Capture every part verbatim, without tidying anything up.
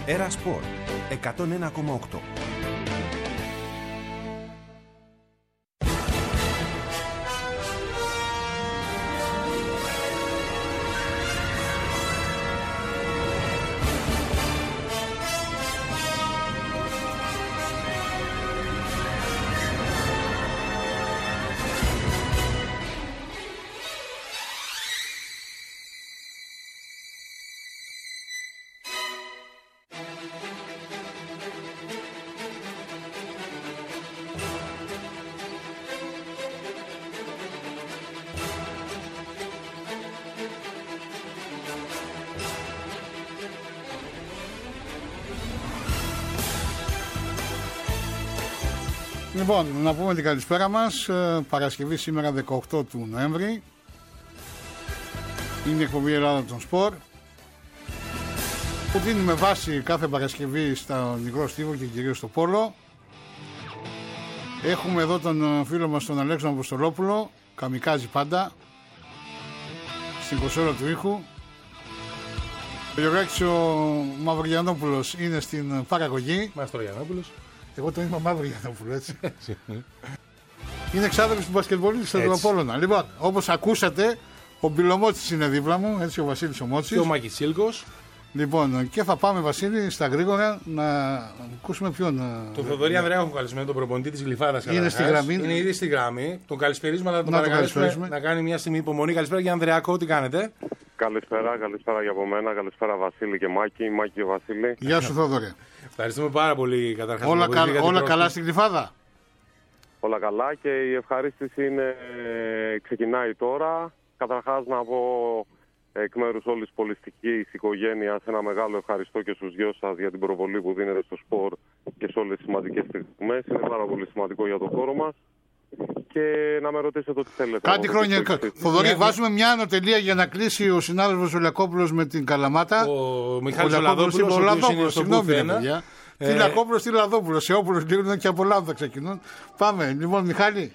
Έρα Σπορ εκατόν ένα κόμμα οκτώ. Λοιπόν, να πούμε την καλησπέρα μας. Παρασκευή σήμερα δεκαοκτώ του Νοέμβρη. Είναι η εκπομπή Ελλάδα των Σπορ, που δίνουμε βάση κάθε Παρασκευή στον υγρό στίβο και κυρίως στο πόλο. Έχουμε εδώ τον φίλο μας τον Αλέξανδρο Αποστολόπουλο, καμικάζει πάντα, στην κονσόλα του ήχου. Ο Γιωργάκης ο Μαυρογιαννόπουλος είναι στην παραγωγή. Μαστρογιαννόπουλος. Εγώ τον είπα Μαυρογιαννόπουλο, έτσι. Είναι εξάδελφος του μπασκετμπολίστα του Απόλλωνα. Λοιπόν, όπως ακούσατε, ο Μπιλομότσης είναι δίπλα μου, έτσι, ο Βασίλης ο Μότσης. Και ο Μάκης Σίλκος. Λοιπόν, και θα πάμε, Βασίλη, στα γρήγορα να ακούσουμε ποιον. Τον Θοδωρή Ανδρέα έχουμε καλεσμένο, τον προπονητή της Γλυφάδας. Είναι στη γραμμή. Είναι ήδη στη γραμμή. Τον καλησπερίζουμε, αλλά τον να παρακαλέσουμε να κάνει μια στιγμή υπομονή. Καλησπέρα, για Ανδρεάκο, τι κάνετε? Καλησπέρα, καλησπέρα για από μένα. Καλησπέρα, Βασίλη και Μάκη. Μάκη και Βασίλη. Γεια σου, Θόδωρε. Ευχαριστούμε πάρα πολύ, καταρχάς. Όλα, κα, όλα καλά στην Γλυφάδα. Όλα καλά, και η ευχαρίστηση είναι, ξεκινάει τώρα. Καταρχάς να πω εκ μέρους όλης της πολιστικής οικογένειας ένα μεγάλο ευχαριστώ και στους δυο σας για την προβολή που δίνετε στο σπορ και σε όλες τις σημαντικές στιγμές. Είναι πάρα πολύ σημαντικό για το χώρο μας. Και να με ρωτήσετε ό,τι θέλετε. Κάτι χρόνια. Θοδωρή, βάζουμε μια ανωτελεία για να κλείσει ο συνάδελφος ο Λιακόπουλος με την Καλαμάτα. Ο Μιχάλης ο Λαδόπουλος. Ο Λαδόπουλος, συγγνώμη, παιδιά. Τι Λιακόπουλος, τι Λαδόπουλος. Σε όπουλος λίγουν και από λάδι θα ξεκινούν. Πάμε. Λοιπόν, Μιχάλη.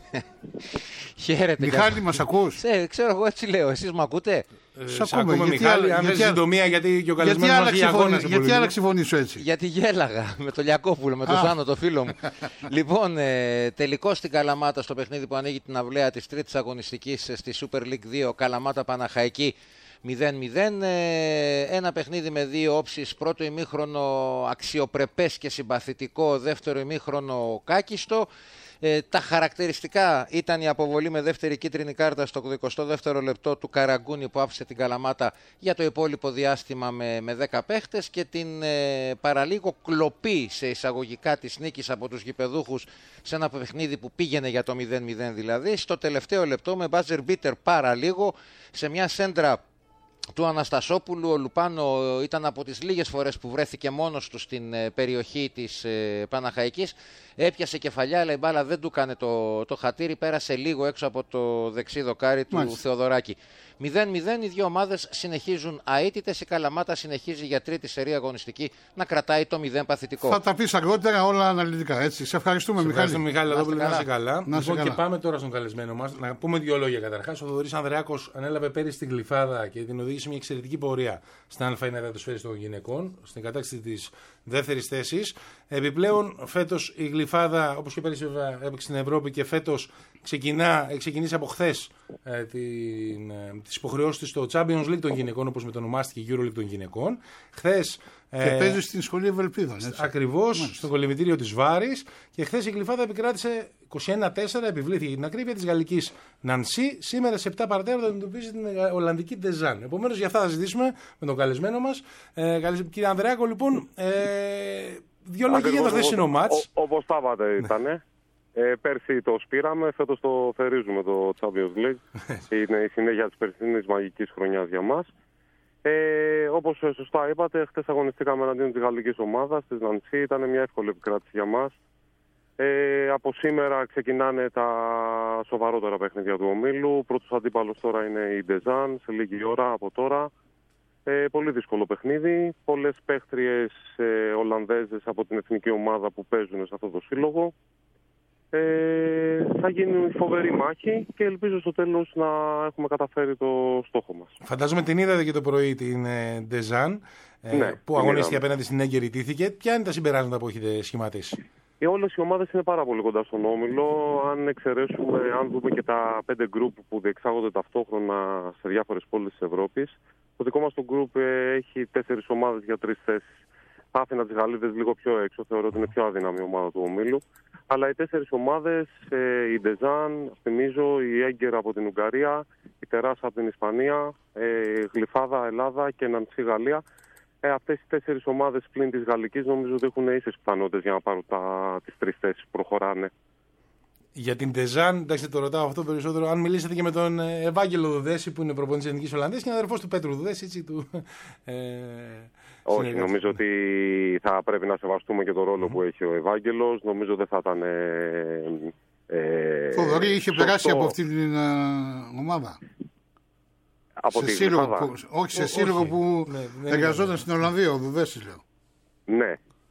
Χαίρετε. Μιχάλη, μας ακούς? Ε, ξέρω εγώ, έτσι λέω. Εσείς μ' ακούτε? Σ' ακούμε, ακούμε, γιατί, Μιχάλη, αν γιατί, δεν συντομία, γιατί και ο καλεσμένος μας διαγώνας. Γιατί άλλαξε η φωνή σου έτσι? Γιατί γέλαγα με τον Λιακόπουλο, με τον Θάνο, το φίλο μου. Λοιπόν, ε, τελικός στην Καλαμάτα, στο παιχνίδι που ανοίγει την αυλαία της τρίτης αγωνιστικής στη Super League δύο, Καλαμάτα Παναχαϊκή μηδέν μηδέν. Ε, ένα παιχνίδι με δύο όψεις. Πρώτο ημίχρονο αξιοπρεπές και συμπαθητικό, δεύτερο ημίχρονο κάκιστο. Ε, τα χαρακτηριστικά ήταν η αποβολή με δεύτερη κίτρινη κάρτα στο εικοστό δεύτερο λεπτό του Καραγκούνη, που άφησε την Καλαμάτα για το υπόλοιπο διάστημα με, με δέκα παίχτες, και την ε, παραλίγο κλοπή σε εισαγωγικά της νίκης από τους γηπεδούχους σε ένα παιχνίδι που πήγαινε για το μηδέν μηδέν, δηλαδή στο τελευταίο λεπτό με buzzer beater παραλίγο, σε μια σέντρα του Αναστασόπουλου. Ο Λουπάνο ήταν από τις λίγες φορές που βρέθηκε μόνος του στην περιοχή της Παναχαϊκής. Έπιασε κεφαλιά, αλλά η μπάλα δεν του έκανε το, το χατήρι. Πέρασε λίγο έξω από το δεξί δοκάρι του Μάλιστα. Θεοδωράκη. μηδέν μηδέν, οι δύο ομάδες συνεχίζουν αίτητες. Η Καλαμάτα συνεχίζει για τρίτη σερία αγωνιστική να κρατάει το μηδέν παθητικό. Θα τα πεις αργότερα όλα αναλυτικά, έτσι. Σε ευχαριστούμε, σε Μιχάλη. Ευχαριστούμε, Μιχάλη. Να, να, να είσαι καλά. Να λοιπόν, καλά. Και πάμε τώρα στον καλεσμένο μας. Να πούμε δύο λόγια καταρχάς. Ο Θοδωρής Ανδρεάκος ανέλαβε πέρυσι την Γλυφάδα και την οδήγησε μια εξαιρετική πορεία στην Α1 Εδατοσφαίρης των γυναικών, στην κατάκτηση της δεύτερης θέσης. Επιπλέον, φέτος η Γλυφάδα, όπως και πέρυσι, βέβαια, έπαιξε στην Ευρώπη, και φέτος ξεκινά, ξεκινήσει από χθες ε, τις υποχρεώσεις της στο Champions League των γυναικών, όπως μετονομάστηκε η EuroLeague των γυναικών. Χθες, και ε, παίζει στην σχολή Ευελπίδων. Ακριβώς, Μάλιστα. στο κολυμβητήριο της Βάρης. Και χθες η Γλυφάδα επικράτησε είκοσι ένα τέσσερα, επιβλήθηκε την ακρίβεια της γαλλικής Νανσί. Σήμερα σε επτά παρατέρα θα αντιμετωπίζει την Ολλανδική Ντεζάν. Επομένως, για αυτά θα συζητήσουμε με τον καλεσμένο μας. Ε, κύριε Ανδρεάκο, λοιπόν, ε, δύο λόγια για το χθεσινό μάτς. Όπως τα είπατε ήταν. Ε, πέρσι το σπήραμε, φέτος το θερίζουμε το Champions League. Είναι η συνέχεια της περσινής μαγικής χρονιάς για μας. Ε, όπως σωστά είπατε, χτες αγωνιστήκαμε εναντίον της γαλλικής ομάδας, της Νανσί. Ήταν μια εύκολη επικράτηση για μας. Ε, από σήμερα ξεκινάνε τα σοβαρότερα παιχνίδια του ομίλου. Πρώτος αντίπαλος τώρα είναι η Ντεζάν, σε λίγη ώρα από τώρα. Ε, πολύ δύσκολο παιχνίδι. Πολλές παίχτριες ε, Ολλανδέζες από την εθνική ομάδα που παίζουν σε αυτό το σύλλογο. Ε, θα γίνει φοβερή μάχη και ελπίζω στο τέλος να έχουμε καταφέρει το στόχο μας. Φαντάζομαι την είδατε και το πρωί την Ντεζάν. ναι, που αγωνίστηκε απέναντι στην Έγκαιρη τήθηκε. Ποια είναι τα συμπεράσματα που έχετε σχηματίσει? Ε, όλες οι ομάδες είναι πάρα πολύ κοντά στον όμιλο. Αν εξαιρέσουμε, αν δούμε και τα πέντε γκρουπ που διεξάγονται ταυτόχρονα σε διάφορες πόλεις της Ευρώπης, το δικό μας το γκρουπ ε, έχει τέσσερις ομάδες για τρεις θέσεις. Θα άφηνα τις Γαλλίδες λίγο πιο έξω, θεωρώ ότι είναι πιο αδύναμη ομάδα του ομίλου. Αλλά οι τέσσερις ομάδες, ε, η Ντεζάν, θυμίζω, η Έγκαιρα από την Ουγγαρία, η Τεράσα από την Ισπανία, ε, Γλυφάδα Ελλάδα και Νανσί Γαλλία. Ε, αυτές οι τέσσερις ομάδες πλην της Γαλλικής νομίζω ότι έχουν ίσες πιθανότητες για να πάρουν τα, τις τρεις θέσεις που προχωράνε. Για την Τεζάν, εντάξει, το ρωτάω αυτό περισσότερο. Αν μιλήσετε και με τον Ευάγγελο Δουδέση, που είναι προπονητής της Εθνικής Ολλανδίας και είναι αδερφός του Πέτρου Δουδέση, έτσι του. Ε, Όχι, νομίζω ότι θα πρέπει να σεβαστούμε και τον ρόλο mm-hmm. που έχει ο Ευάγγελος. Νομίζω δεν θα ήταν. Ε, ε, Θοδωρή είχε σωστό. περάσει από αυτή την uh, ομάδα. Από σε σύλλογο που, όχι, σε σύλλογο που ναι, εργαζόταν ναι. στην Ολλανδία, ο Δουδέσης, λέω. Ναι.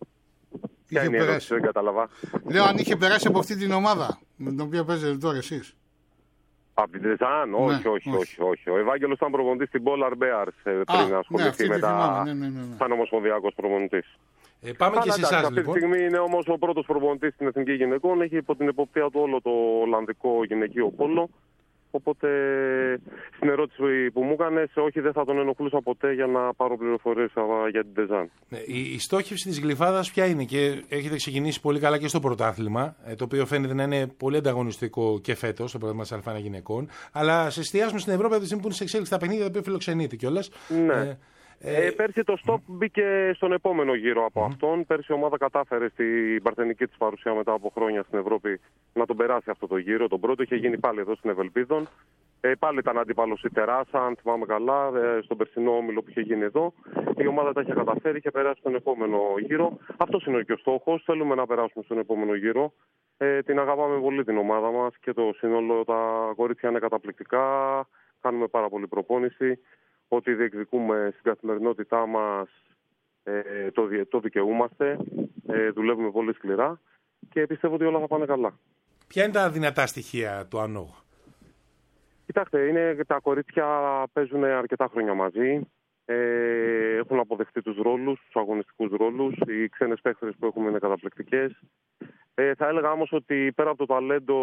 Ποια είναι η ερώτηση, δεν κατάλαβα. Λέω αν είχε περάσει από αυτή την ομάδα με την οποία παίζετε τώρα εσείς. Από την Τεζάν, όχι, ναι, όχι, όχι, όχι, όχι. Ο Ευάγγελος ήταν προπονητής στην Polar Bears πριν να ασχοληθεί ναι, με τα. Ναι, ναι, ναι, ναι. Σαν ομοσπονδιακός προπονητής. Ε, πάμε και σε εσάς, αυτή λοιπόν. τη στιγμή είναι όμως ο πρώτος προπονητής στην Εθνική Γυναικών. Έχει υπό την εποπτεία του όλο το Ολλανδικό γυναικείο πόλο. Οπότε στην ερώτηση που μου έκανε, όχι, δεν θα τον ενοχλούσα ποτέ για να πάρω πληροφορίες για την Τεζάν. Η, η στόχευση της Γλυφάδας ποια είναι? Και έχετε ξεκινήσει πολύ καλά και στο πρωτάθλημα, το οποίο φαίνεται να είναι πολύ ανταγωνιστικό και φέτος, το πρωτάθλημα της Α1 γυναικών. Αλλά σε εστιάσουμε στην Ευρώπη από τη στιγμή που είναι σε εξέλιξη τα παιχνίδια, τα οποία φιλοξενείται κιόλας. Ναι. Ε, Ε, πέρσι το στόπ μπήκε στον επόμενο γύρο από mm. αυτόν. Πέρσι η ομάδα κατάφερε στην παρθενική της παρουσία μετά από χρόνια στην Ευρώπη να τον περάσει αυτό το γύρο. Τον πρώτο είχε γίνει πάλι εδώ στην Ευελπίδων. Ε, πάλι ήταν αντίπαλος η Τεράσα, αν θυμάμαι καλά, ε, στον περσινό όμιλο που είχε γίνει εδώ. Η ομάδα τα είχε καταφέρει, είχε περάσει στον επόμενο γύρο. Αυτός είναι και ο στόχος. Θέλουμε να περάσουμε στον επόμενο γύρο. Ε, την αγαπάμε πολύ την ομάδα μας και το σύνολο. Τα κορίτσια είναι καταπληκτικά. Κάνουμε πάρα πολύ προπόνηση. Ό,τι διεκδικούμε στην καθημερινότητά μας ε, το, το δικαιούμαστε, ε, δουλεύουμε πολύ σκληρά και πιστεύω ότι όλα θα πάνε καλά. Ποια είναι τα δυνατά στοιχεία του ΑΝΟΓ? Κοιτάξτε, είναι, τα κορίτσια παίζουν αρκετά χρόνια μαζί, ε, έχουν αποδεχτεί τους ρόλους, τους αγωνιστικούς ρόλους, οι ξένες παίκτες που έχουμε είναι καταπληκτικές. Ε, θα έλεγα όμως ότι πέρα από το ταλέντο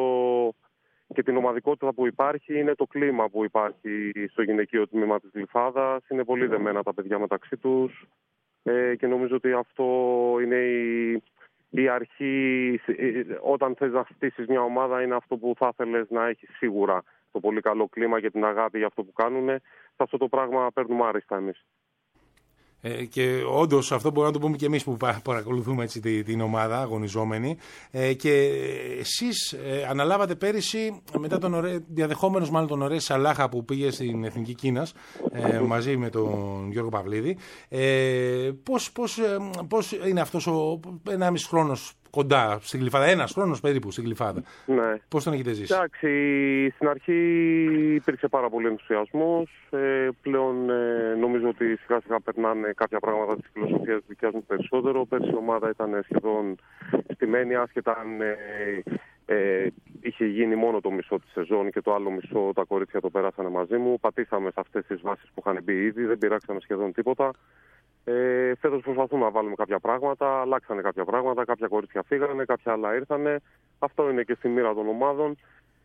και την ομαδικότητα που υπάρχει, είναι το κλίμα που υπάρχει στο γυναικείο τμήμα της Γλυφάδας. Είναι πολύ δεμένα τα παιδιά μεταξύ τους ε, και νομίζω ότι αυτό είναι η, η αρχή. Όταν θες να χτίσεις μια ομάδα, είναι αυτό που θα ήθελες να έχεις σίγουρα. Το πολύ καλό κλίμα και την αγάπη για αυτό που κάνουν. Σε αυτό το πράγμα παίρνουμε άριστα εμείς. Ε, και όντως αυτό μπορούμε να το πούμε και εμείς που παρακολουθούμε έτσι, την, την ομάδα αγωνιζόμενη. Ε, και εσείς ε, αναλάβατε πέρυσι, μετά τον ωραί, διαδεχόμενος μάλλον τον Ωραί Σαλάχα που πήγε στην Εθνική Κίνας ε, μαζί με τον Γιώργο Παυλίδη. Ε, πώς, πώς, ε, πώς είναι αυτός ο ενάμιση χρόνος κοντά στην Γλυφάδα, ένας χρόνος περίπου στην Γλυφάδα? Ναι. Πώς τον έχετε ζήσει? Εντάξει, στην αρχή υπήρξε πάρα πολύ ενθουσιασμός. Ε, πλέον ε, νομίζω ότι σιγά σιγά περνάνε κάποια πράγματα της φιλοσοφίας της δικιάς μου περισσότερο. Πέρσι η ομάδα ήταν σχεδόν στημένη, άσχετα αν ε, ε, είχε γίνει μόνο το μισό της σεζόν και το άλλο μισό τα κορίτσια το περάσανε μαζί μου. Πατήσαμε σε αυτές τις βάσεις που είχαν μπει ήδη, δεν πειράξαμε σχεδόν τίποτα. Ε, φέτος προσπαθούμε να βάλουμε κάποια πράγματα, αλλάξανε κάποια πράγματα, κάποια κορίτσια φύγανε, κάποια άλλα ήρθανε. Αυτό είναι και στη μοίρα των ομάδων.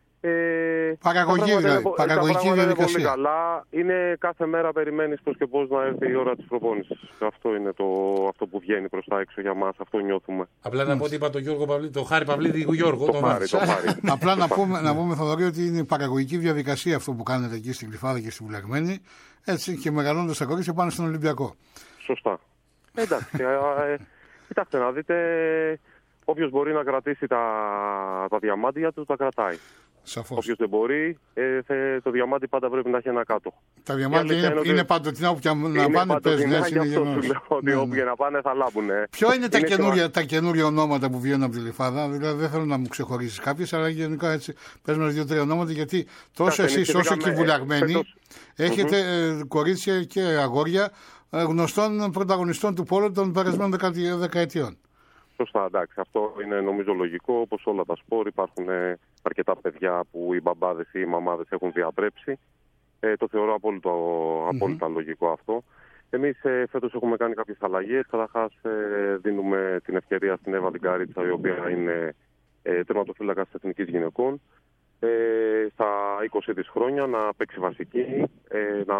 Ε, παραγωγή δηλαδή, είναι, παραγωγική τα διαδικασία. Είναι πολύ καλά. Είναι κάθε μέρα περιμένεις πώς και πώς να έρθει η ώρα της προπόνησης. Αυτό είναι το, αυτό που βγαίνει προς τα έξω για μας, αυτό νιώθουμε. Απλά να πω ότι είπα το, Γιώργο Παυλίδη, το Χάρη Παυλίδη του Γιώργο. Το, το, χάρη, το χάρη. Απλά να πούμε, να πούμε Θοδωρή, ότι είναι παραγωγική διαδικασία αυτό που κάνετε εκεί στην Γλυφάδα και στη Βουλαγμένη. Έτσι και μεγαλώνοντας τα κορίτσια πάνε στον Ολυμπιακό. Σωστά. Εντάξει, ε, ε, κοιτάξτε να δείτε, όποιος μπορεί να κρατήσει τα, τα διαμάντια του, τα κρατάει. Σαφώς. Όποιος δεν μπορεί, ε, θε, το διαμάντι πάντα πρέπει να έχει ένα κάτω. Τα διαμάντια είναι, είναι, είναι παντοτινά, όποια να πάνε παίζουν. Έτσι είναι αυτό σου λέω, ότι ναι, ναι. Όποια να πάνε θα λάμπουνε. Ποιο είναι, είναι τα, καινούρια, τα καινούρια ονόματα που βγαίνουν από τη Γλυφάδα? Δηλαδή δεν θέλω να μου ξεχωρίσεις κάποιες, αλλά γενικά έτσι πες μας δύο-τρία ονόματα, γιατί τόσο εσείς όσο και οι Βουλαγμένοι έχετε mm-hmm. κορίτσια και αγόρια γνωστών πρωταγωνιστών του πόλου των περασμένων δεκαετιών. Σωστά, εντάξει. Αυτό είναι νομίζω λογικό. Όπως όλα τα σπορ, υπάρχουν αρκετά παιδιά που οι μπαμπάδες ή οι μαμάδες έχουν διατρέψει. Ε, το θεωρώ απόλυτα, απόλυτα mm-hmm. λογικό αυτό. Εμείς ε, φέτος έχουμε κάνει κάποιες αλλαγές. Καταρχάς ε, δίνουμε την ευκαιρία στην Εύα την Καρίτσα, η οποία είναι ε, τερματοφύλακας της Εθνικής Γυναικών, ε, στα είκοσι της χρόνια να παίξει βασική, ε, να,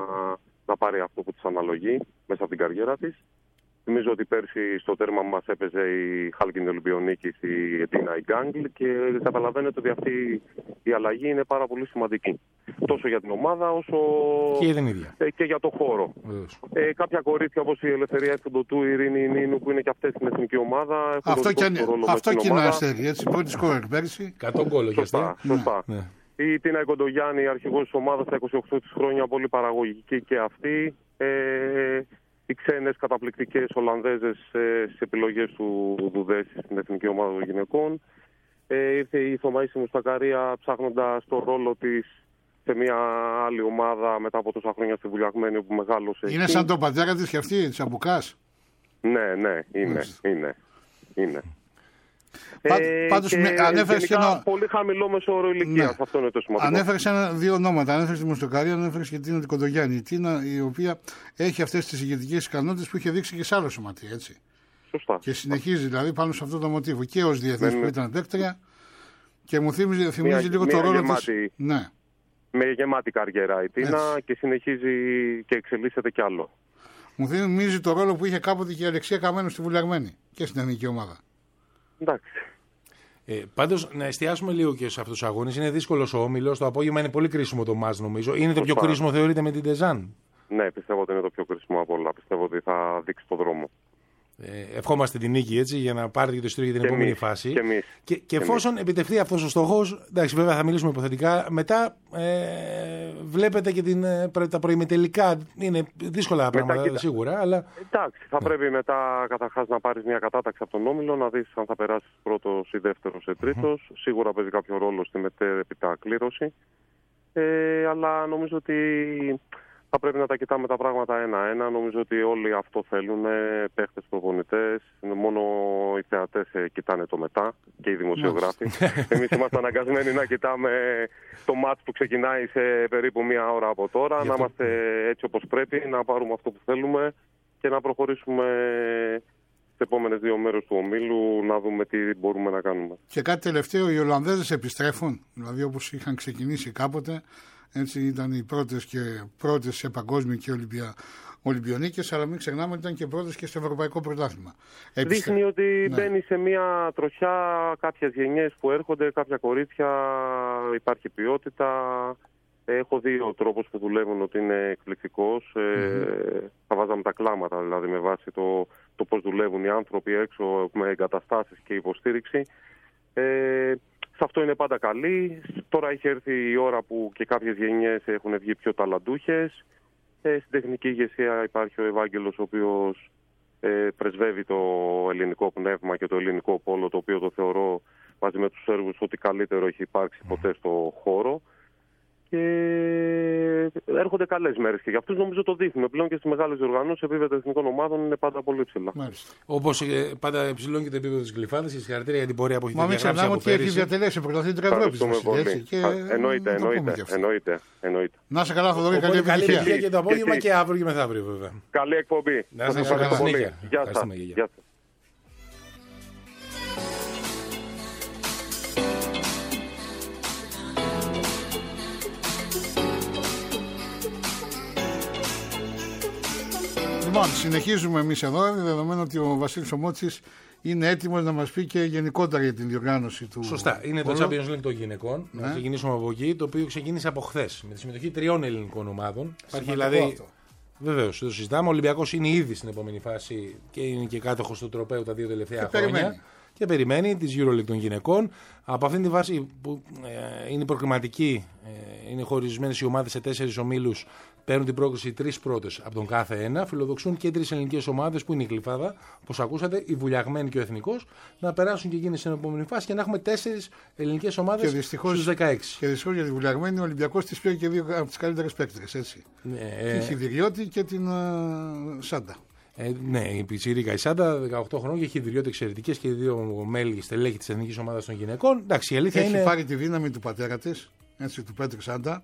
να πάρει αυτό που της αναλογεί μέσα από την καριέρα της. Θυμίζω ότι πέρσι στο τέρμα μας έπαιζε η Χάλκιν Ολυμπιονίκης, η Ετίνα η Γκάγκλ, και καταλαβαίνετε ότι αυτή η αλλαγή είναι πάρα πολύ σημαντική. Τόσο για την ομάδα όσο και για, την ίδια. Ε, και για το χώρο. Ε, κάποια κορίτσια όπως η Ελευθερία Εφοντοτού, η Ειρήνη Νίνου, που είναι και αυτές στην εθνική ομάδα. Αυτό και, αυτό και είναι αστέρι, έτσι. Πρώτη σκόρερ πέρσι. εκατό γκολ έχει σωστά, σωστά. Ναι. Η Τίνα Κοντογιάννη, αρχηγός της ομάδας, στα είκοσι οκτώ της χρόνια, πολύ παραγωγική και αυτή. Ε, οι ξένες καταπληκτικές Ολλανδέζες ε, στις επιλογές του Δουδέση στην εθνική ομάδα των γυναικών. Ε, ήρθε η Θωμαΐση Μουστακαρία ψάχνοντας το ρόλο της σε μια άλλη ομάδα μετά από τόσα χρόνια στη Βουλιαγμένη που μεγάλωσε. Είναι σαν τον πατέρα της και αυτή, της Αμπουκάς. Ναι, ναι, είναι, είναι, είναι. Πά, ε, πάντως και ανέφερες και ένα... πολύ χαμηλό μεσόωρο ηλικίας, ναι. Αυτό είναι το σημαντικό. Ανέφερες ένα, δύο ονόματα, ανέφερες τη Μουστακαρία, ανέφερες και την Κοντογιάννη. Η Τίνα, η οποία έχει αυτές τις ηγετικές ικανότητες που είχε δείξει και σε άλλο σωματείο, έτσι. Σωστά. Και συνεχίζει δηλαδή πάνω σε αυτό το μοτίβο και ως διεθνής που ήταν παίκτρια και μου θυμίζει, θυμίζει μια, λίγο μια το ρόλο γεμάτη, της. Ναι. Με γεμάτη καριέρα η Τίνα, έτσι. Και συνεχίζει και εξελίσσεται κι άλλο. Μου θυμίζει το ρόλο που είχε κάποτε και η Αλεξία Καμένου στη Βουλιαγμένη και στην εθνική ομάδα. Εντάξει. Ε, πάντως, να εστιάσουμε λίγο και σε αυτούς τους αγώνες. Είναι δύσκολος ο όμιλος. Το απόγευμα είναι πολύ κρίσιμο το μάτς, νομίζω. Είναι το πιο κρίσιμο, θεωρείτε, με την Τεζάν? Ναι, πιστεύω ότι είναι το πιο κρίσιμο από όλα. Πιστεύω ότι θα δείξει το δρόμο. Ε, ευχόμαστε την νίκη, έτσι, για να πάρετε και το εισιτήριο για την και επόμενη εμείς, φάση. Και, εμείς, και, και, και εφόσον εμείς. επιτευχθεί αυτός ο στόχος, εντάξει, βέβαια θα μιλήσουμε υποθετικά, μετά ε, βλέπετε και την, τα προημιτελικά. Είναι δύσκολα μετά, πράγματα, κοίτα, σίγουρα. Αλλά... Εντάξει, θα ναι. πρέπει μετά καταρχάς να πάρεις μια κατάταξη από τον όμιλο, να δεις αν θα περάσεις πρώτος ή δεύτερος ή τρίτος. Mm-hmm. Σίγουρα παίζει κάποιο ρόλο στη μετέπειτα κλήρωση. Ε, αλλά νομίζω ότι θα πρέπει να τα κοιτάμε τα πράγματα ένα-ένα. Νομίζω ότι όλοι αυτό θέλουν, παίχτες, προπονητές. Μόνο οι θεατές κοιτάνε το μετά και οι δημοσιογράφοι. Εμείς είμαστε αναγκασμένοι να κοιτάμε το μάτς που ξεκινάει σε περίπου μία ώρα από τώρα, να είμαστε έτσι όπως πρέπει, να πάρουμε αυτό που θέλουμε και να προχωρήσουμε στις επόμενες δύο μέρες του ομίλου, να δούμε τι μπορούμε να κάνουμε. Και κάτι τελευταίο, οι Ολλανδέζες επιστρέφουν, δηλαδή όπως είχαν ξεκινήσει κάποτε. Έτσι ήταν οι πρώτες και πρώτες σε παγκόσμιο και Ολυμπια... Ολυμπιονίκες, αλλά μην ξεχνάμε ότι ήταν και πρώτες και στο Ευρωπαϊκό Πρωτάθλημα. Επιστρέ... Δείχνει ότι ναι. μπαίνει σε μια τροχιά κάποιες γενιές που έρχονται, κάποια κορίτσια, υπάρχει ποιότητα. Έχω δει ο τρόπος που δουλεύουν ότι είναι εκπληκτικός. Mm-hmm. Ε, θα βάζαμε τα κλάματα δηλαδή με βάση το, το πώς δουλεύουν οι άνθρωποι έξω με εγκαταστάσεις και υποστήριξη. Ε, Σε αυτό είναι πάντα καλή. Τώρα έχει έρθει η ώρα που και κάποιες γενιές έχουν βγει πιο ταλαντούχες. Ε, στην τεχνική ηγεσία υπάρχει ο Ευάγγελος, ο οποίος ε, πρεσβεύει το ελληνικό πνεύμα και το ελληνικό πόλο, το οποίο το θεωρώ μαζί με τους Σέρβους ότι καλύτερο έχει υπάρξει ποτέ στο χώρο. Και έρχονται καλές μέρες και για αυτούς νομίζω το δείχνουμε. Πλέον και στις μεγάλες διοργανώσεις, σε επίπεδο εθνικών ομάδων είναι πάντα πολύ ψηλά. Όπως ε, πάντα υψηλώνει και το επίπεδο της Γλυφάδας, και συγχαρητήρια για την πορεία που έχει διαγράψει. Μα μην ξεχνάμε ότι έχει διατελέσει πρωταθλήτρια Ευρώπης. Εννοείται, εννοείται, εννοείται, εννοείται. Να σε καλά, Θοδωρή, καλή επιτυχία. Και το απόγευμα και αύριο και μεθαύριο, βέβαια. Καλή εκπομπή. Να σας ευχαριστώ πολύ. Γεια σας. Λοιπόν, συνεχίζουμε εμείς εδώ, δεδομένου ότι ο Βασίλης Ομότσης είναι έτοιμος να μας πει και γενικότερα για την διοργάνωση του. Σωστά. Είναι το Champions League των γυναικών. Ναι. Να ξεκινήσουμε από εκεί, το οποίο ξεκίνησε από χθες με τη συμμετοχή τριών ελληνικών ομάδων. Υπάρχει δηλαδή. Βεβαίως, το συζητάμε. Ο Ολυμπιακός είναι ήδη στην επόμενη φάση και είναι και κάτοχος του τροπαίου τα δύο τελευταία και χρόνια. Περιμένει. Και περιμένει τη EuroLeague των γυναικών. Από αυτήν τη βάση που ε, είναι προκριματική, ε, είναι χωρισμένες οι ομάδες σε τέσσερις ομίλους. Παίρνουν την πρόκριση οι τρεις πρώτες από τον κάθε ένα. Φιλοδοξούν και τρεις ελληνικές ομάδες που είναι η Γλυφάδα, όπως ακούσατε, η Βουλιαγμένη και ο Εθνικός, να περάσουν και εκείνες στην επόμενη φάση και να έχουμε τέσσερις ελληνικές ομάδες στους δεκαέξι. Και δυστυχώς για τη Βουλιαγμένη ο Ολυμπιακός της πήρε και δύο από τις καλύτερες παίκτρες. Έτσι. Ναι, ε... Είχε Διριώτη και την uh, Σάντα. Ε, ναι, η Πιτσίρικα η Σάντα, δεκαοκτώ χρόνων, και έχει Διριώτη εξαιρετικές και δύο μέλη στελέχη της Εθνικής Ομάδας των Γυναικών. Εντάξει, η αλήθεια έχει είναι... πάρει τη δύναμη του πατέρα της, έτσι, του Πέτρου Σάντα.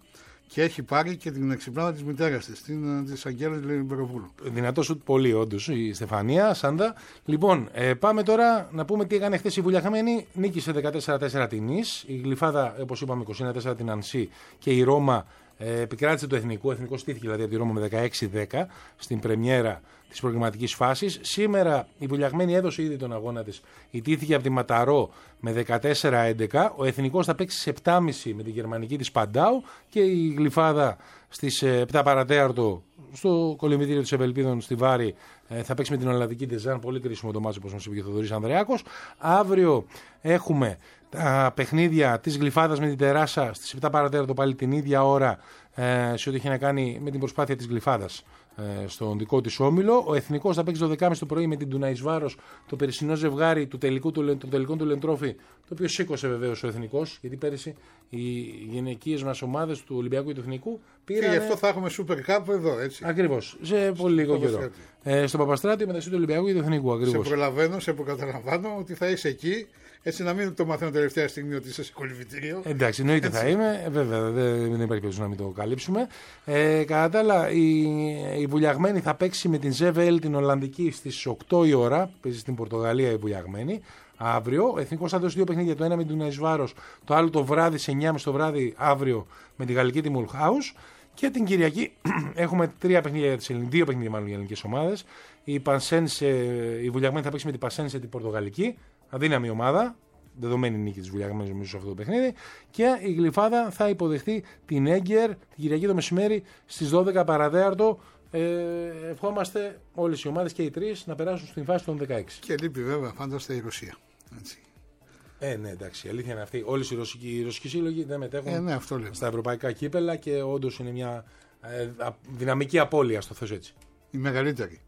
και έχει πάρει και την εξυπνάδα της μητέρας της, της Αγγέλας Λιμπεροπούλου. Δυνατό σουτ πολύ, όντως, η Στεφανία, Σάντα. Λοιπόν, ε, πάμε τώρα να πούμε τι έκανε χθες η Βουλιαγμένη. Νίκησε δεκατέσσερα τέσσερα την Νις. Η Γλυφάδα, όπως είπαμε, είκοσι ένα τέσσερα την Ανσί και η Ρώμα ε, επικράτησε το Εθνικό. Ο Εθνικός στήθηκε δηλαδή από τη Ρώμα με δεκαέξι δέκα στην πρεμιέρα της προγραμματικής φάσης. Σήμερα η Βουλιαγμένη έδωσε ήδη τον αγώνα της. Ιτήθηκε από τη Ματαρό με δεκατέσσερα έντεκα. Ο Εθνικός θα παίξει στις επτά και μισή με τη γερμανική της Παντάου και η Γλυφάδα στις επτά παρατέταρτο στο κολυμβητήριο της Ευελπίδων στη Βάρη θα παίξει με την Ολλανδική Τεζάν. Πολύ κρίσιμο το μάτσο, όπως μας είπε και ο Θοδωρής Ανδρεάκος. Αύριο έχουμε τα παιχνίδια της Γλυφάδας με την Τεράσα στις επτά παρατέταρτο πάλι την ίδια ώρα σε ό,τι έχει να κάνει με την προσπάθεια της Γλυφάδας στον δικό της όμιλο. Ο Εθνικός θα παίξει το δεκάμιση το πρωί με την Ντουναϊσβάρος, το περσινό ζευγάρι του τελικού του, του, τελικού του Λεντρόφι, το οποίο σήκωσε βεβαίως ο Εθνικός, γιατί πέρυσι οι γυναικείες μας ομάδες του Ολυμπιακού και του Εθνικού πήραν. Και γι' αυτό θα έχουμε Super Cup εδώ, έτσι. Ακριβώς, σε πολύ λίγο καιρό. Ε, στο Παπαστράτιο μεταξύ του Ολυμπιακού και του Εθνικού, ακριβώς. Σε προλαβαίνω, σε προκαταλαμβάνω ότι θα είσαι εκεί. Έτσι, να μην το μαθαίνω τελευταία στιγμή ότι είσαι σε κολυμβητήριο. Εντάξει, εννοείται θα είμαι. Ε, βέβαια, δεν, δεν υπάρχει περίπτωση να μην το καλύψουμε. Ε, κατά τα άλλα, η, η Βουλιαγμένη θα παίξει με την Ζεβέλ την Ολλανδική στις οκτώ η ώρα. Παίζει στην Πορτογαλία η Βουλιαγμένη. Αύριο. Ο Εθνικός θα δώσει δύο παιχνίδια. Το ένα με την Ντουναϊσβάρος, το άλλο το βράδυ σε εννιά και μισή το βράδυ αύριο με τη Γαλλική τη Μουλχάους. Και την Κυριακή έχουμε τρία παιχνίδια για τις ελληνικές, δύο παιχνίδια μάλλον για ελληνικές ομάδες. Η, Πανσένσε, η Βουλιαγμένη θα παίξει με την Πασένσε την Πορτογαλική. Αδύναμη ομάδα, δεδομένη νίκη της Βουλιαγμένης νομίζω σε αυτό το παιχνίδι. Και η Γλυφάδα θα υποδεχτεί την Έγκερ την Κυριακή το μεσημέρι στις δώδεκα παρατέταρτο. Ε, ευχόμαστε όλες οι ομάδες και οι τρεις να περάσουν στην φάση των δεκαέξι. Και λείπει βέβαια φάνταστε η Ρωσία. Έτσι. Ε, ναι, εντάξει, η αλήθεια είναι αυτή. Όλες οι ρωσικοί, οι ρωσικοί σύλλογοι δεν μετέχουν ε, ναι, αυτό στα ευρωπαϊκά κύπελα και όντως είναι μια ε, δυναμική απώλεια, στο θέσω έτσι. Η μεγαλύτερη.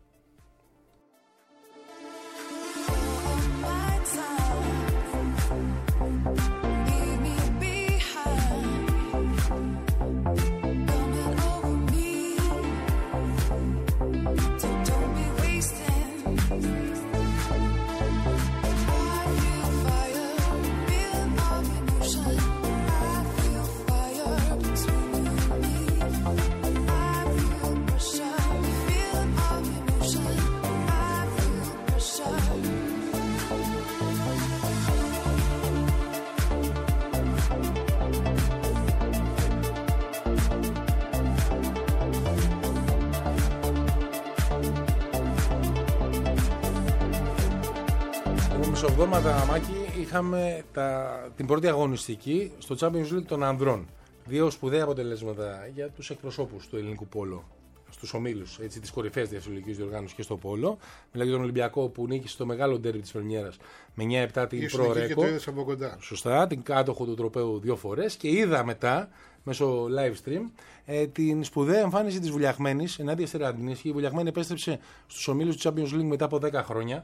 Μεσοβδόματα, Μάκη, είχαμε τα, την πρώτη αγωνιστική στο Champions League των ανδρών. Δύο σπουδαία αποτελέσματα για τους εκπροσώπους του ελληνικού πόλο στους ομίλους της κορυφαίας διασυλλογικής διοργάνωσης και στο πόλο. Μιλάω για τον Ολυμπιακό που νίκησε στο μεγάλο ντέρμπι της πρεμιέρας με εννιά επτά την Pro Reco. Σωστά, την κάτοχο του τροπαίου δύο φορές και είδα μετά μέσω live stream ε, την σπουδαία εμφάνιση της Βουλιαγμένης ενάντια στη Ραντινής. Η Βουλιαγμένη επέστρεψε στους ομίλους του Champions League μετά από δέκα χρόνια.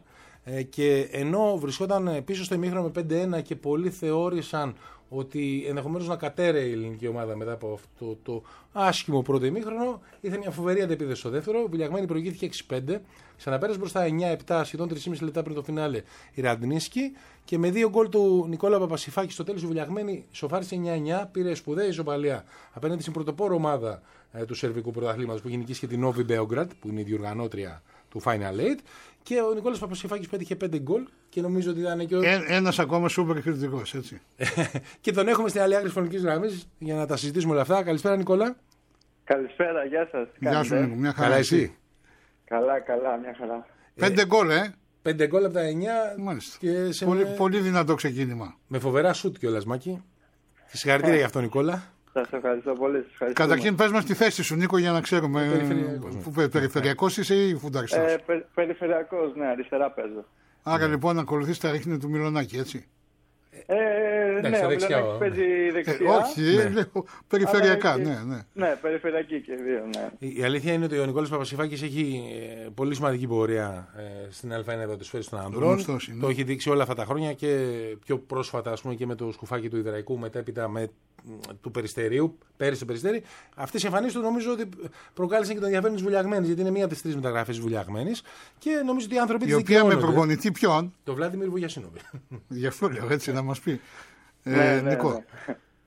Και ενώ βρισκόταν πίσω στο ημίχρονο με πέντε ένα και πολλοί θεώρησαν ότι ενδεχομένως να κατέρεε η ελληνική ομάδα μετά από αυτό το άσχημο πρώτο ημίχρονο, ήρθε μια φοβερή αντεπίθεση στο δεύτερο. Η Βουλιαγμένη προηγήθηκε έξι πέντε, ξαναπέρασε μπροστά εννιά επτά, σχεδόν τρία και μισό λεπτά πριν το φινάλε η Ραντινίσκη και με δύο γκολ του Νικόλα Παπασιφάκη στο τέλος η Βουλιαγμένη σοφάρισε εννιά εννιά, πήρε σπουδαία ισοπαλία απέναντι στην πρωτοπόρο ομάδα ε, του Σερβικού Πρωταθλήματος που γενικήσε και την Νόβι Μπέογκρατ, που είναι η διοργανώτρια του Final Eight. Και ο Νικόλας Παπασιφάκης πέτυχε πέντε γκολ και νομίζω ότι ήταν και ο... Ε, ένας ακόμα σούπερ κριτικός, έτσι. Και τον έχουμε στην άλλη άκρη της φωνικής γραμμής για να τα συζητήσουμε όλα αυτά. Καλησπέρα, Νικόλα. Καλησπέρα, γεια σας. Γεια σου, Νίκο, μια χαρά. Καλά, εσύ. Καλά, καλά, μια χαρά. Πέντε γκολ, ε. Πέντε γκολ από τα εννιά. Μάλιστα. Και σε... πολύ, πολύ δυνατό ξεκίνημα. Με φοβερά σουτ κιόλας, Μάκη. Συγχαρητήρια για αυτό, Νικόλα. Σας ευχαριστώ πολύ. Καταρχήν πες μας τη θέση σου, Νίκο, για να ξέρουμε. Περιφερειακός, περιφερειακός είσαι ή φουνταριστός? Ε, πε, περιφερειακός, ναι, αριστερά παίζω. Άρα λοιπόν ακολουθείς τα ρίχνη του Μιλονάκη, έτσι. Ε, ναι, ναι, ο Μιλονάκης παίζει δεξιά. Ε, όχι, ναι. Λέω, περιφερειακά, και, ναι, ναι. Ναι, περιφερειακή και δύο, ναι. Η, η αλήθεια είναι ότι ο Νικόλας Παπασιφάκης έχει ε, πολύ σημαντική πορεία ε, στην Α1 εδώ της σφαίρης των ανδρών. Το έχει δείξει όλα αυτά τα χρόνια και πιο πρόσφατα, ας πούμε, και με το σκουφάκι του Ιδραϊκού, μετέπειτα με του Περιστερίου, πέρυσι το Περιστέρι. Αυτές οι εμφανίσεις του νομίζω ότι προκάλεσαν και τον ενδιαφέρον της Βουλιαγμένης, γιατί είναι μία από τις τρεις μεταγραφές της Βουλιαγμένης και νομίζω ότι οι άνθρωποι της δικαιώνονται. Η οποία με προπονητή ποιον? Το Βλάντιμιρ Βουγιασίνοβιτ. Γι' αυτό λέω, έτσι να μας πει. Ναι, ε, ναι, Νικό, ναι.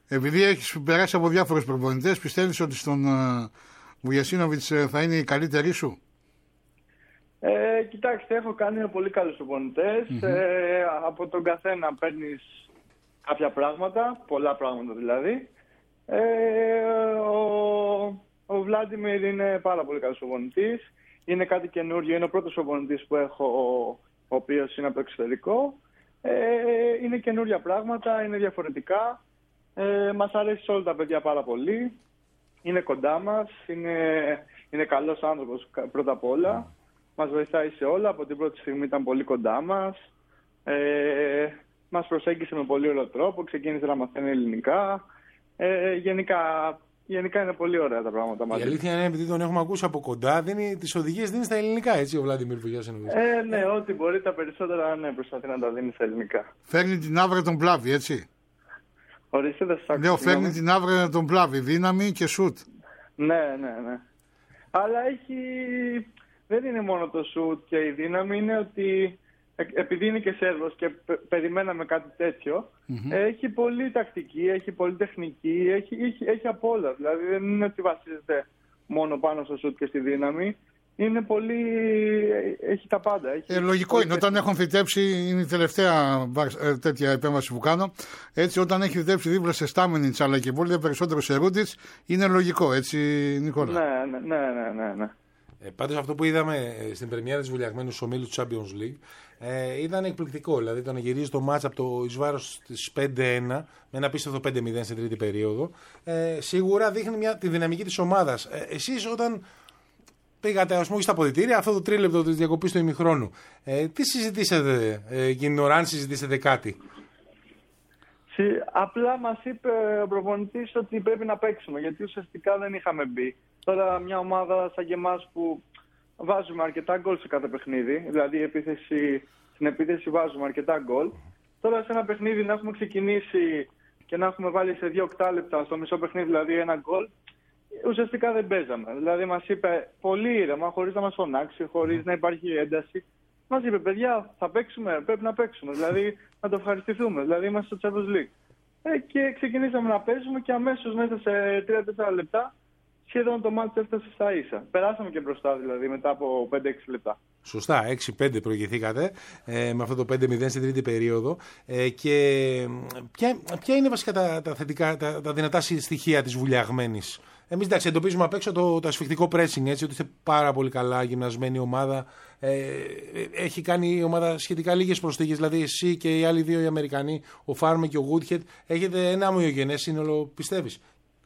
Επειδή έχεις περάσει από διάφορους προπονητές, πιστεύεις ότι στον Βουγιασίνοβιτς θα είναι η καλύτερη σου? Ε, κοιτάξτε, έχω κάνει πολύ καλούς προπονητές. Mm-hmm. Ε, από τον καθένα παίρνεις κάποια πράγματα, πολλά πράγματα δηλαδή. Ε, ο, ο Βλάντιμιρ είναι πάρα πολύ καλός προπονητής. Είναι κάτι καινούργιο, είναι ο πρώτος προπονητής που έχω, ο, ο οποίος είναι από το εξωτερικό. Ε, είναι καινούρια πράγματα, είναι διαφορετικά. Ε, μας αρέσει σε όλα τα παιδιά πάρα πολύ. Είναι κοντά μας, είναι, είναι καλός άνθρωπος πρώτα απ' όλα. Mm. Μας βοηθάει σε όλα, από την πρώτη στιγμή ήταν πολύ κοντά μας. Ε, μας προσέγγισε με πολύ ωραίο τρόπο, ξεκίνησε να μαθαίνει ελληνικά. Ε, γενικά, γενικά είναι πολύ ωραία τα πράγματα μαζί. Η αλήθεια είναι, επειδή τον έχουμε ακούσει από κοντά, δίνει, τις οδηγίες δίνει στα ελληνικά, έτσι, ο Βλάντιμιρ Βουγιασίνοβιτς. Ε, ναι, ό,τι μπορεί, τα περισσότερα ναι, προσπαθεί να τα δίνει στα ελληνικά. Φέρνει την άβρα τον Πλάβη, έτσι. Ορίστε, δεν σας Λέω, φέρνει την άβρα τον Πλάβη, δύναμη και σουτ. Ναι, ναι, ναι. Αλλά έχει... δεν είναι μόνο το σουτ και η δύναμη, είναι ότι επειδή είναι και Σέρβος και περιμέναμε κάτι τέτοιο, mm-hmm. έχει πολύ τακτική, έχει πολύ τεχνική, έχει, έχει, έχει απ' όλα. Δηλαδή δεν είναι ότι βασίζεται μόνο πάνω στο σουτ και στη δύναμη. Είναι πολύ... έχει τα πάντα. Έχει ε, λογικό είναι. Όταν έχουν φυτέψει, είναι η τελευταία τέτοια επέμβαση που κάνω. Έτσι, όταν έχει φυτέψει δίπλα σε Στάμενιτς αλλά και πολύ περισσότερο σε Ρούντιτς, είναι λογικό, έτσι, Νικόλα. Ναι, ναι, ναι, ναι, ναι. Ε, πάντως αυτό που είδαμε στην πρεμιέρα της βουλιαγμένης στους ομίλους του Champions League ε, ήταν εκπληκτικό. Δηλαδή το να γυρίζει το μάτς από το εις βάρος της πέντε ένα με ένα πίστευτο πέντε μηδέν στην τρίτη περίοδο, ε, σίγουρα δείχνει μια, τη δυναμική της ομάδας. Ε, εσείς όταν πήγατε, ας πούμε, στα αποδυτήρια, αυτό το τρίλεπτο της διακοπής του ημιχρόνου, ε, τι συζητήσατε ε, εκείνη την ώρα, αν συζητήσατε κάτι? Απλά μας είπε ο προπονητής ότι πρέπει να παίξουμε, γιατί ουσιαστικά δεν είχαμε μπει. Τώρα μια ομάδα σαν και εμάς που βάζουμε αρκετά γκολ σε κάθε παιχνίδι, δηλαδή η επίθεση, στην επίθεση βάζουμε αρκετά γκολ. Τώρα σε ένα παιχνίδι να έχουμε ξεκινήσει και να έχουμε βάλει σε δύο οκτάλεπτα στο μισό παιχνίδι δηλαδή ένα γκολ, ουσιαστικά δεν παίζαμε. Δηλαδή μας είπε πολύ ήρεμα, χωρίς να μας φωνάξει, χωρίς να υπάρχει ένταση. Μας είπε, παιδιά, θα παίξουμε, πρέπει να παίξουμε, δηλαδή να το ευχαριστηθούμε, δηλαδή είμαστε στο Champions League. Ε, και ξεκινήσαμε να παίζουμε και αμέσως μέσα σε τρία τέσσερα λεπτά σχεδόν το μάτι έφτασε στα ίσα. Περάσαμε και μπροστά δηλαδή μετά από πέντε έξι λεπτά. Σωστά, έξι πέντε προηγηθήκατε ε, με αυτό το πέντε μηδέν στην τρίτη περίοδο. Ε, και ποια, ποια είναι βασικά τα, τα, θετικά, τα, τα δυνατά στοιχεία της βουλιαγμένης? Εμείς εντάξει, εντοπίζουμε απ' έξω το, το ασφιχτικό pressing, έτσι, ότι είστε πάρα πολύ καλά γυμνασμένη ομάδα. Ε, έχει κάνει η ομάδα σχετικά λίγες προσθήκες, δηλαδή εσύ και οι άλλοι δύο οι Αμερικανοί, ο Φάρμε και ο Woodhead, έχετε ένα ομοιογενές σύνολο, πιστεύεις?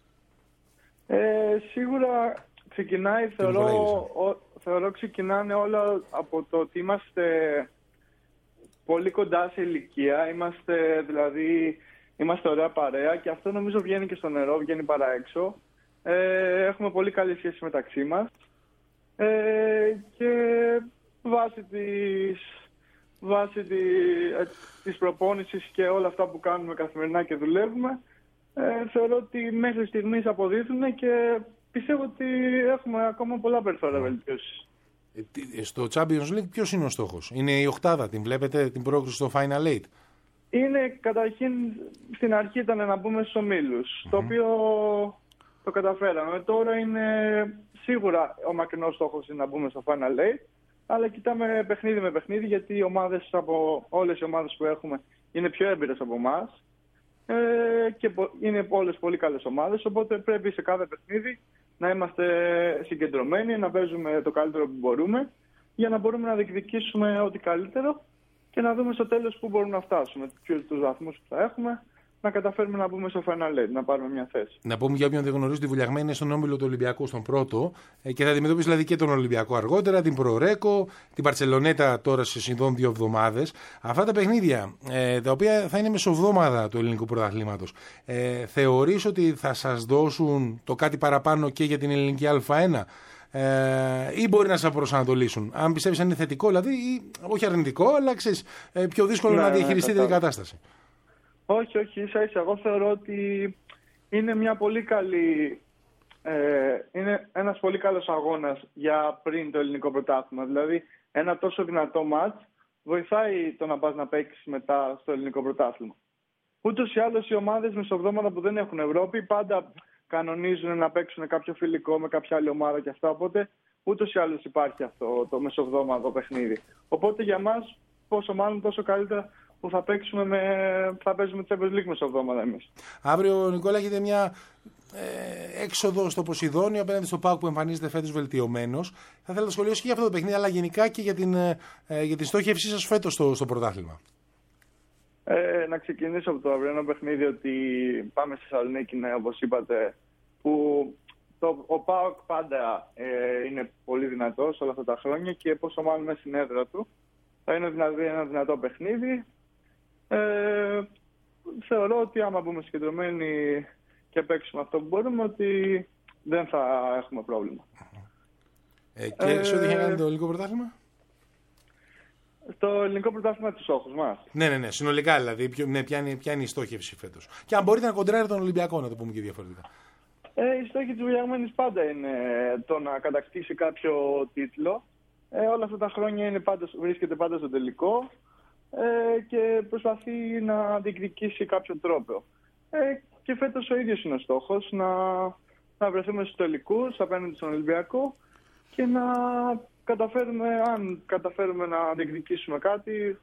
Ε, σίγουρα ξεκινάει, θεωρώ, ο, θεωρώ ξεκινάνε όλα από το ότι είμαστε πολύ κοντά σε ηλικία, είμαστε δηλαδή, είμαστε ωραία παρέα και αυτό νομίζω βγαίνει και στο νερό, βγαίνει παρά έξω. Ε, έχουμε πολύ καλή σχέση μεταξύ μας ε, και βάσει της, βάσει τη, ε, της προπόνησης και όλα αυτά που κάνουμε καθημερινά και δουλεύουμε, ε, θεωρώ ότι μέχρι στιγμής αποδίδουν και πιστεύω ότι έχουμε ακόμα πολλά περιθώρια βελτίωσης. Στο Champions League ποιος είναι ο στόχος? Είναι η οκτάδα, την βλέπετε την πρόκριση στο Final Eight? Είναι καταρχήν, στην αρχή ήταν να μπούμε στους ομίλους, mm-hmm. το οποίο το καταφέραμε. Τώρα είναι σίγουρα ο μακρινός στόχος είναι να μπούμε στο Final Eight, αλλά κοιτάμε παιχνίδι με παιχνίδι, γιατί οι ομάδες από, όλες οι ομάδες που έχουμε είναι πιο έμπειρες από εμάς ε, και είναι όλες πολύ καλές ομάδες, οπότε πρέπει σε κάθε παιχνίδι να είμαστε συγκεντρωμένοι, να παίζουμε το καλύτερο που μπορούμε για να μπορούμε να διεκδικήσουμε ό,τι καλύτερο και να δούμε στο τέλος πού μπορούμε να φτάσουμε, τους βαθμούς που θα έχουμε, να καταφέρουμε να μπούμε στο Final Eight, να πάρουμε μια θέση. Να πούμε για όποιον δεν γνωρίζει, τη Βουλιαγμένη είναι στον όμιλο του Ολυμπιακού, στον πρώτο, και θα αντιμετωπίσει δηλαδή και τον Ολυμπιακό αργότερα, την Προρέκο, την Μπαρσελονέτα τώρα σε σχεδόν δύο εβδομάδες. Αυτά τα παιχνίδια, ε, τα οποία θα είναι μεσοβδόμαδα του ελληνικού πρωταθλήματος, ε, θεωρείς ότι θα σας δώσουν το κάτι παραπάνω και για την ελληνική Α1? Ε, ή μπορεί να σας προσανατολίσουν? Αν πιστεύεις αν είναι θετικό, δηλαδή, ή όχι αρνητικό, αλλά ξέρεις, ε, πιο δύσκολο ναι, να διαχειριστείτε ναι, την κατάσταση. Όχι, όχι, ίσα ίσα. Εγώ θεωρώ ότι είναι μια πολύ καλή, ε, είναι ένας πολύ καλός αγώνας για πριν το ελληνικό πρωτάθλημα. Δηλαδή, ένα τόσο δυνατό μάτς βοηθάει το να πας να παίξεις μετά στο ελληνικό πρωτάθλημα. ούτως ή άλλως οι ομάδες μεσοβδόμαδα που δεν έχουν Ευρώπη πάντα κανονίζουν να παίξουν κάποιο φιλικό με κάποια άλλη ομάδα και αυτά. Οπότε ούτως ή άλλως υπάρχει αυτό το μεσοβδόμαδο παιχνίδι. Οπότε για μας, πόσο μάλλον τόσο καλύτερα που θα παίξουμε με, θα παίζουμε Champions League μεσοβδόμαδα εμείς. Αύριο, Νικόλα, έχετε μια ε, έξοδο στο Ποσειδόνιο απέναντι στο ΠΑΟΚ που εμφανίζεται φέτος βελτιωμένος. Θα ήθελα να σχολιάσω και για αυτό το παιχνίδι, αλλά γενικά και για την, ε, για τη στόχευσή σας φέτος στο, στο πρωτάθλημα. Ε, να ξεκινήσω από το αυριανό παιχνίδι ότι πάμε στη Θεσσαλονίκη, ναι, όπως είπατε, που το, ο ΠΑΟΚ πάντα ε, είναι πολύ δυνατός όλα αυτά τα χρόνια και πόσο μάλλον μέσα στην έδρα του. Θα είναι δηλαδή ένα δυνατό παιχνίδι. Ε, θεωρώ ότι άμα μπούμε συγκεντρωμένοι και παίξουμε αυτό που μπορούμε, ότι δεν θα έχουμε πρόβλημα. Ε, και ε, σε ό,τι είχε κάνει το ελληνικό πρωτάθλημα? Στο ελληνικό πρωτάθλημα τους στόχους μας. Ναι, ναι, ναι, συνολικά δηλαδή. Ποιο, ναι, ποια, είναι, ποια είναι η στόχευση φέτος? Και αν μπορείτε να κοντράρετε τον Ολυμπιακό, να το πούμε και διαφορετικά. Ε, η στόχη της Βουλιαγμένης πάντα είναι το να κατακτήσει κάποιο τίτλο. Ε, όλα αυτά τα χρόνια είναι πάντα, βρίσκεται πάντα στο τελικό ε, και προσπαθεί να διεκδικήσει κάποιο τρόπο. Ε, και φέτος ο ίδιος είναι ο στόχος, να, να βρεθούμε στους τελικούς απέναντι στον Ολυμπιακό και να καταφέρουμε, αν καταφέρουμε να διεκδικήσουμε κάτι,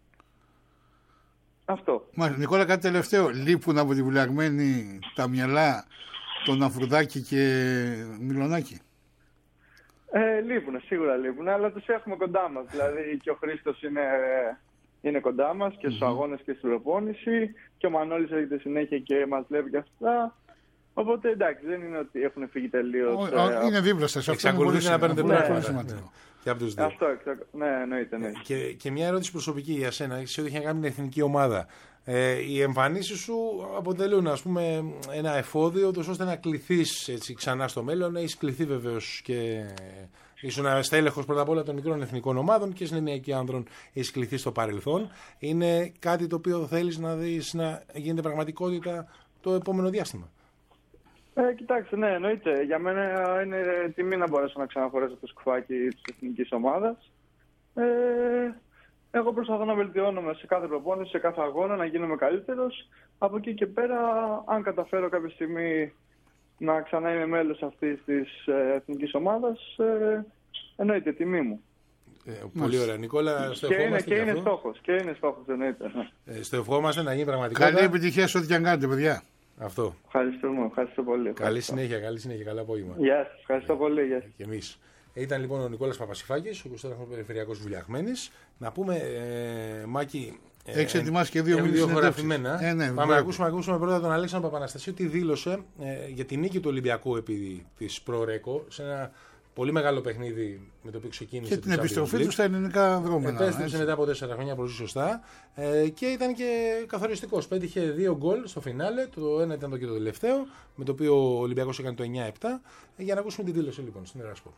αυτό. Μάλιστα, Νικόλα, κάτι τελευταίο. Λείπουν από τη Βουλιαγμένη τα μυαλά, τον Αφρουδάκη και Μιλονάκη? Ε, λείπουν, σίγουρα λείπουν, αλλά τους έχουμε κοντά μας. Δηλαδή και ο Χρήστος είναι, είναι κοντά μας και στους mm-hmm. αγώνες και στην προπόνηση και ο Μανώλης έρχεται συνέχεια και μας βλέπει και αυτά. Οπότε εντάξει, δεν είναι ότι έχουν φύγει τελείως. Ε, είναι δίπλα σας. Εξακολουθείτε να παίρνετε πράγματα. Και από τους δύο. Αυτό, εξακ... ναι, εννοείται. Ναι. Και, και μια ερώτηση προσωπική για σένα, σε ό,τι έχει να κάνει με την εθνική ομάδα. Ε, οι εμφανίσεις σου αποτελούν, ας πούμε, ένα εφόδιο τόσο ώστε να κληθείς έτσι, ξανά στο μέλλον. Έχεις κληθεί βεβαίως και ήσουν στέλεχος πρώτα απ' όλα των μικρών εθνικών ομάδων και συνενιακοί άνδρων έχεις κληθεί στο παρελθόν. Είναι κάτι το οποίο θέλεις να δεις να γίνεται πραγματικότητα το επόμενο διάστημα? Ε, κοιτάξτε, ναι, εννοείται. Για μένα είναι τιμή να μπορέσω να ξαναφορέσω το σκουφάκι της εθνικής ομάδας. Ε, εγώ προσπαθώ να βελτιώνομαι σε κάθε προπόνηση, σε κάθε αγώνα, να γίνομαι καλύτερος. Από εκεί και πέρα, αν καταφέρω κάποια στιγμή να ξανά είμαι μέλος αυτής της ε, εθνικής ομάδας, ε, εννοείται τιμή μου. Ε, πολύ ωραία, Νικόλα. Και είναι, και είναι στόχος, και είναι στόχος, εννοείται. Ε, στο ευχόμαστε να γίνει πραγματικότητα. Καλή επιτυχία σε ό,τι και αν κάνετε, παιδιά. Αυτό. Ευχαριστούμε, ευχαριστώ πολύ. Καλή ευχαριστώ. συνέχεια, καλή συνέχεια, καλά απόγευμα. Γεια σας, ευχαριστώ πολύ. Γεια σας. Και εμείς. Ήταν λοιπόν ο Νικόλας Παπασιφάκης, ο εικοστό Περιφερειακός Βουλιαγμένης. Να πούμε, ε, Μάκη. Ε, Έχεις ετοιμάσει και δύο δύο χωραφημένα. Ε, ναι, Πάμε να ακούσουμε, ακούσουμε πρώτα τον Αλέξανδρο Παπαναστασίου τι δήλωσε ε, για την νίκη του Ολυμπιακού επί της ΠροΡέκο σε ένα πολύ μεγάλο παιχνίδι με το οποίο ξεκίνησε. Και την επιστροφή του στα ελληνικά δρόμενα. Επέστρεψε μετά από τέσσερα χρόνια, προς σωστά. Ε, και ήταν και καθοριστικός. Πέτυχε δύο γκολ στο φινάλε. Το ένα ήταν το και το τελευταίο, με το οποίο ο Ολυμπιακός έκανε το εννιά επτά. Ε, για να ακούσουμε τη δήλωση λοιπόν στην Ερασπορ.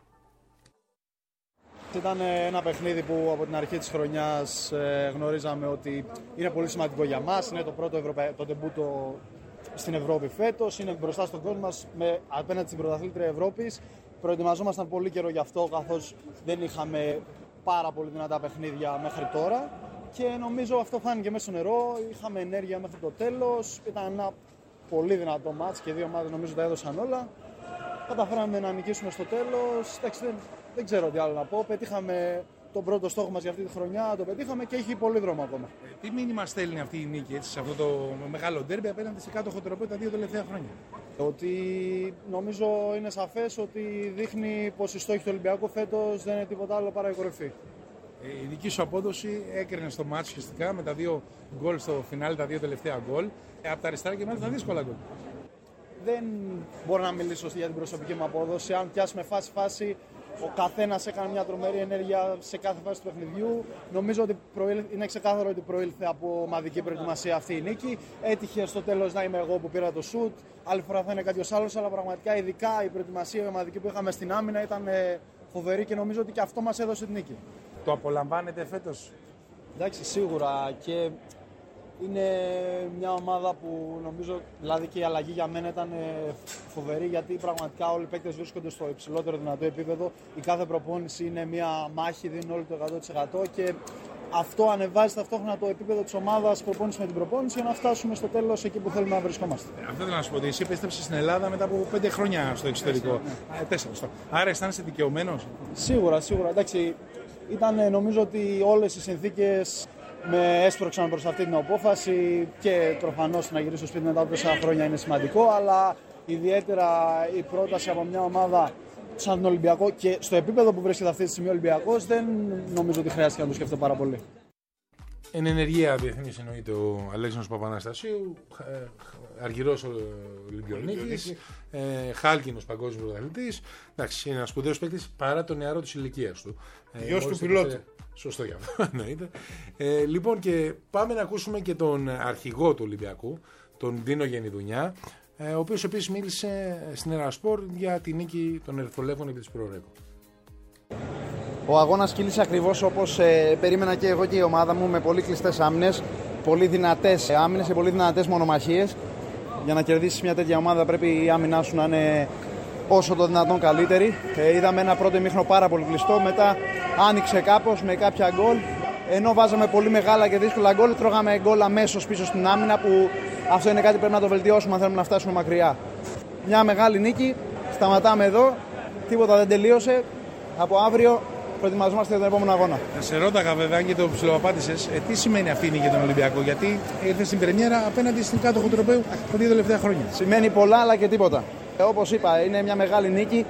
Ήταν ένα παιχνίδι που από την αρχή της χρονιάς ε, γνωρίζαμε ότι είναι πολύ σημαντικό για μας. Είναι το πρώτο Ευρωπα... το ντεμπούτο στην Ευρώπη φέτος. Είναι μπροστά στον κόσμο μας με... απέναντι στην πρωταθλήτρια Ευρώπης. Προετοιμαζόμασταν πολύ καιρό γι' αυτό, καθώς δεν είχαμε πάρα πολύ δυνατά παιχνίδια μέχρι τώρα. Και νομίζω αυτό φάνηκε μέσα στο νερό. Είχαμε ενέργεια μέχρι το τέλος. Ήταν ένα πολύ δυνατό μάτς και οι δύο ομάδες νομίζω τα έδωσαν όλα. Καταφέραμε να νικήσουμε στο τέλος. Εντάξει, δεν, δεν ξέρω τι άλλο να πω. Πετύχαμε τον πρώτο στόχο μας για αυτή τη χρονιά, το πετύχαμε και έχει πολύ δρόμο ακόμα. Ε, τι μήνυμα στέλνει αυτή η νίκη έτσι, σε αυτό το μεγάλο ντέρμπι απέναντι σε κάτοχο τροπό τα δύο τελευταία χρόνια? Ότι νομίζω είναι σαφές ότι δείχνει πως η στόχη του Ολυμπιακού φέτος δεν είναι τίποτα άλλο παρά η κορυφή. Ε, η δική σου απόδοση έκρινε στο μάτσο ουσιαστικά με τα δύο γκολ στο φινάλε, τα δύο τελευταία γκολ. Ε, από τα αριστερά και μάλιστα δύσκολα γκολ. Δεν μπορώ να μιλήσω για την προσωπική μου απόδοση. Αν πιάσουμε φάση-φάση, ο καθένας έκανε μια τρομερή ενέργεια σε κάθε φάση του παιχνιδιού. Νομίζω ότι προήλ... είναι ξεκάθαρο ότι προήλθε από ομαδική προετοιμασία αυτή η νίκη. Έτυχε στο τέλος να είμαι εγώ που πήρα το σουτ. Άλλη φορά θα είναι κάποιος άλλος, αλλά πραγματικά ειδικά η προετοιμασία η ομαδική που είχαμε στην άμυνα ήταν φοβερή και νομίζω ότι και αυτό μας έδωσε την νίκη. Το απολαμβάνετε φέτος? Εντάξει, σίγουρα. Και είναι μια ομάδα που νομίζω, δηλαδή και η αλλαγή για μένα ήταν φοβερή, γιατί πραγματικά όλοι οι παίκτες βρίσκονται στο υψηλότερο δυνατό επίπεδο. Η κάθε προπόνηση είναι μια μάχη, δίνουν όλοι το εκατό τοις εκατό και αυτό ανεβάζει ταυτόχρονα το επίπεδο της ομάδας προπόνηση με την προπόνηση για να φτάσουμε στο τέλος εκεί που θέλουμε να βρισκόμαστε. Ε, αυτό θέλω να σου πω ότι εσύ επέστρεψες στην Ελλάδα μετά από πέντε χρόνια στο εξωτερικό. Ναι. Τέσσερα. Άρα αισθάνεσαι δικαιωμένος? Σίγουρα, σίγουρα. Εντάξει, ήταν νομίζω ότι όλες οι συνθήκες με έσπρωξαν προς αυτή την απόφαση και προφανώς να γυρίσω σπίτι μετά από τέσσερα χρόνια είναι σημαντικό, αλλά ιδιαίτερα η πρόταση από μια ομάδα σαν τον Ολυμπιακό και στο επίπεδο που βρίσκεται αυτή τη στιγμή ο Ολυμπιακός δεν νομίζω ότι χρειάστηκε να το σκεφτώ πάρα πολύ. Εν ενεργεία διεθνής εννοείται ο Αλέξανδρος Παπαναστασίου, αργυρός Ολυμπιονίκης, ε, χάλκινος παγκόσμιος πρωταθλητής. Εντάξει, είναι ένας σπουδαίος παίκτης παρά το νεαρό της ηλικίας του. Γιος του πιλότου. Σωστό γι' αυτό, εννοείται. Ε, λοιπόν, και πάμε να ακούσουμε και τον αρχηγό του Ολυμπιακού, τον Ντίνο Γενιδουνιά, ο οποίος επίσης μίλησε στην Ερασπορ για τη νίκη των Ερυθρολεύκων επί της Προορέκο. Ο αγώνας κύλησε ακριβώς όπως ε, περίμενα και εγώ και η ομάδα μου, με πολύ κλειστές άμυνες, πολύ δυνατές άμυνες και πολύ δυνατές μονομαχίες. Για να κερδίσεις μια τέτοια ομάδα πρέπει η άμυνά σου να είναι όσο το δυνατόν καλύτερη. Ε, είδαμε ένα πρώτο ημίχρονο πάρα πολύ κλειστό, μετά άνοιξε κάπως με κάποια γκολ. Ενώ βάζαμε πολύ μεγάλα και δύσκολα γκολ, τρώγαμε γκολ αμέσως πίσω στην άμυνα, που αυτό είναι κάτι που πρέπει να το βελτιώσουμε αν θέλουμε να φτάσουμε μακριά. Μια μεγάλη νίκη, σταματάμε εδώ, τίποτα δεν τελείωσε. Από αύριο προετοιμαζόμαστε για τον επόμενο αγώνα. Σε ρώταγα βέβαια και το ψιλοπάτησες, ε, τι σημαίνει αυτή η νίκη για τον Ολυμπιακό, γιατί ήρθε στην πρεμιέρα απέναντι στην κάτοχο τροπαίου τα δύο τελευταία χρόνια. Σημαίνει πολλά αλλά και τίποτα. Ε, όπως είπα, είναι μια μεγάλη νίκη.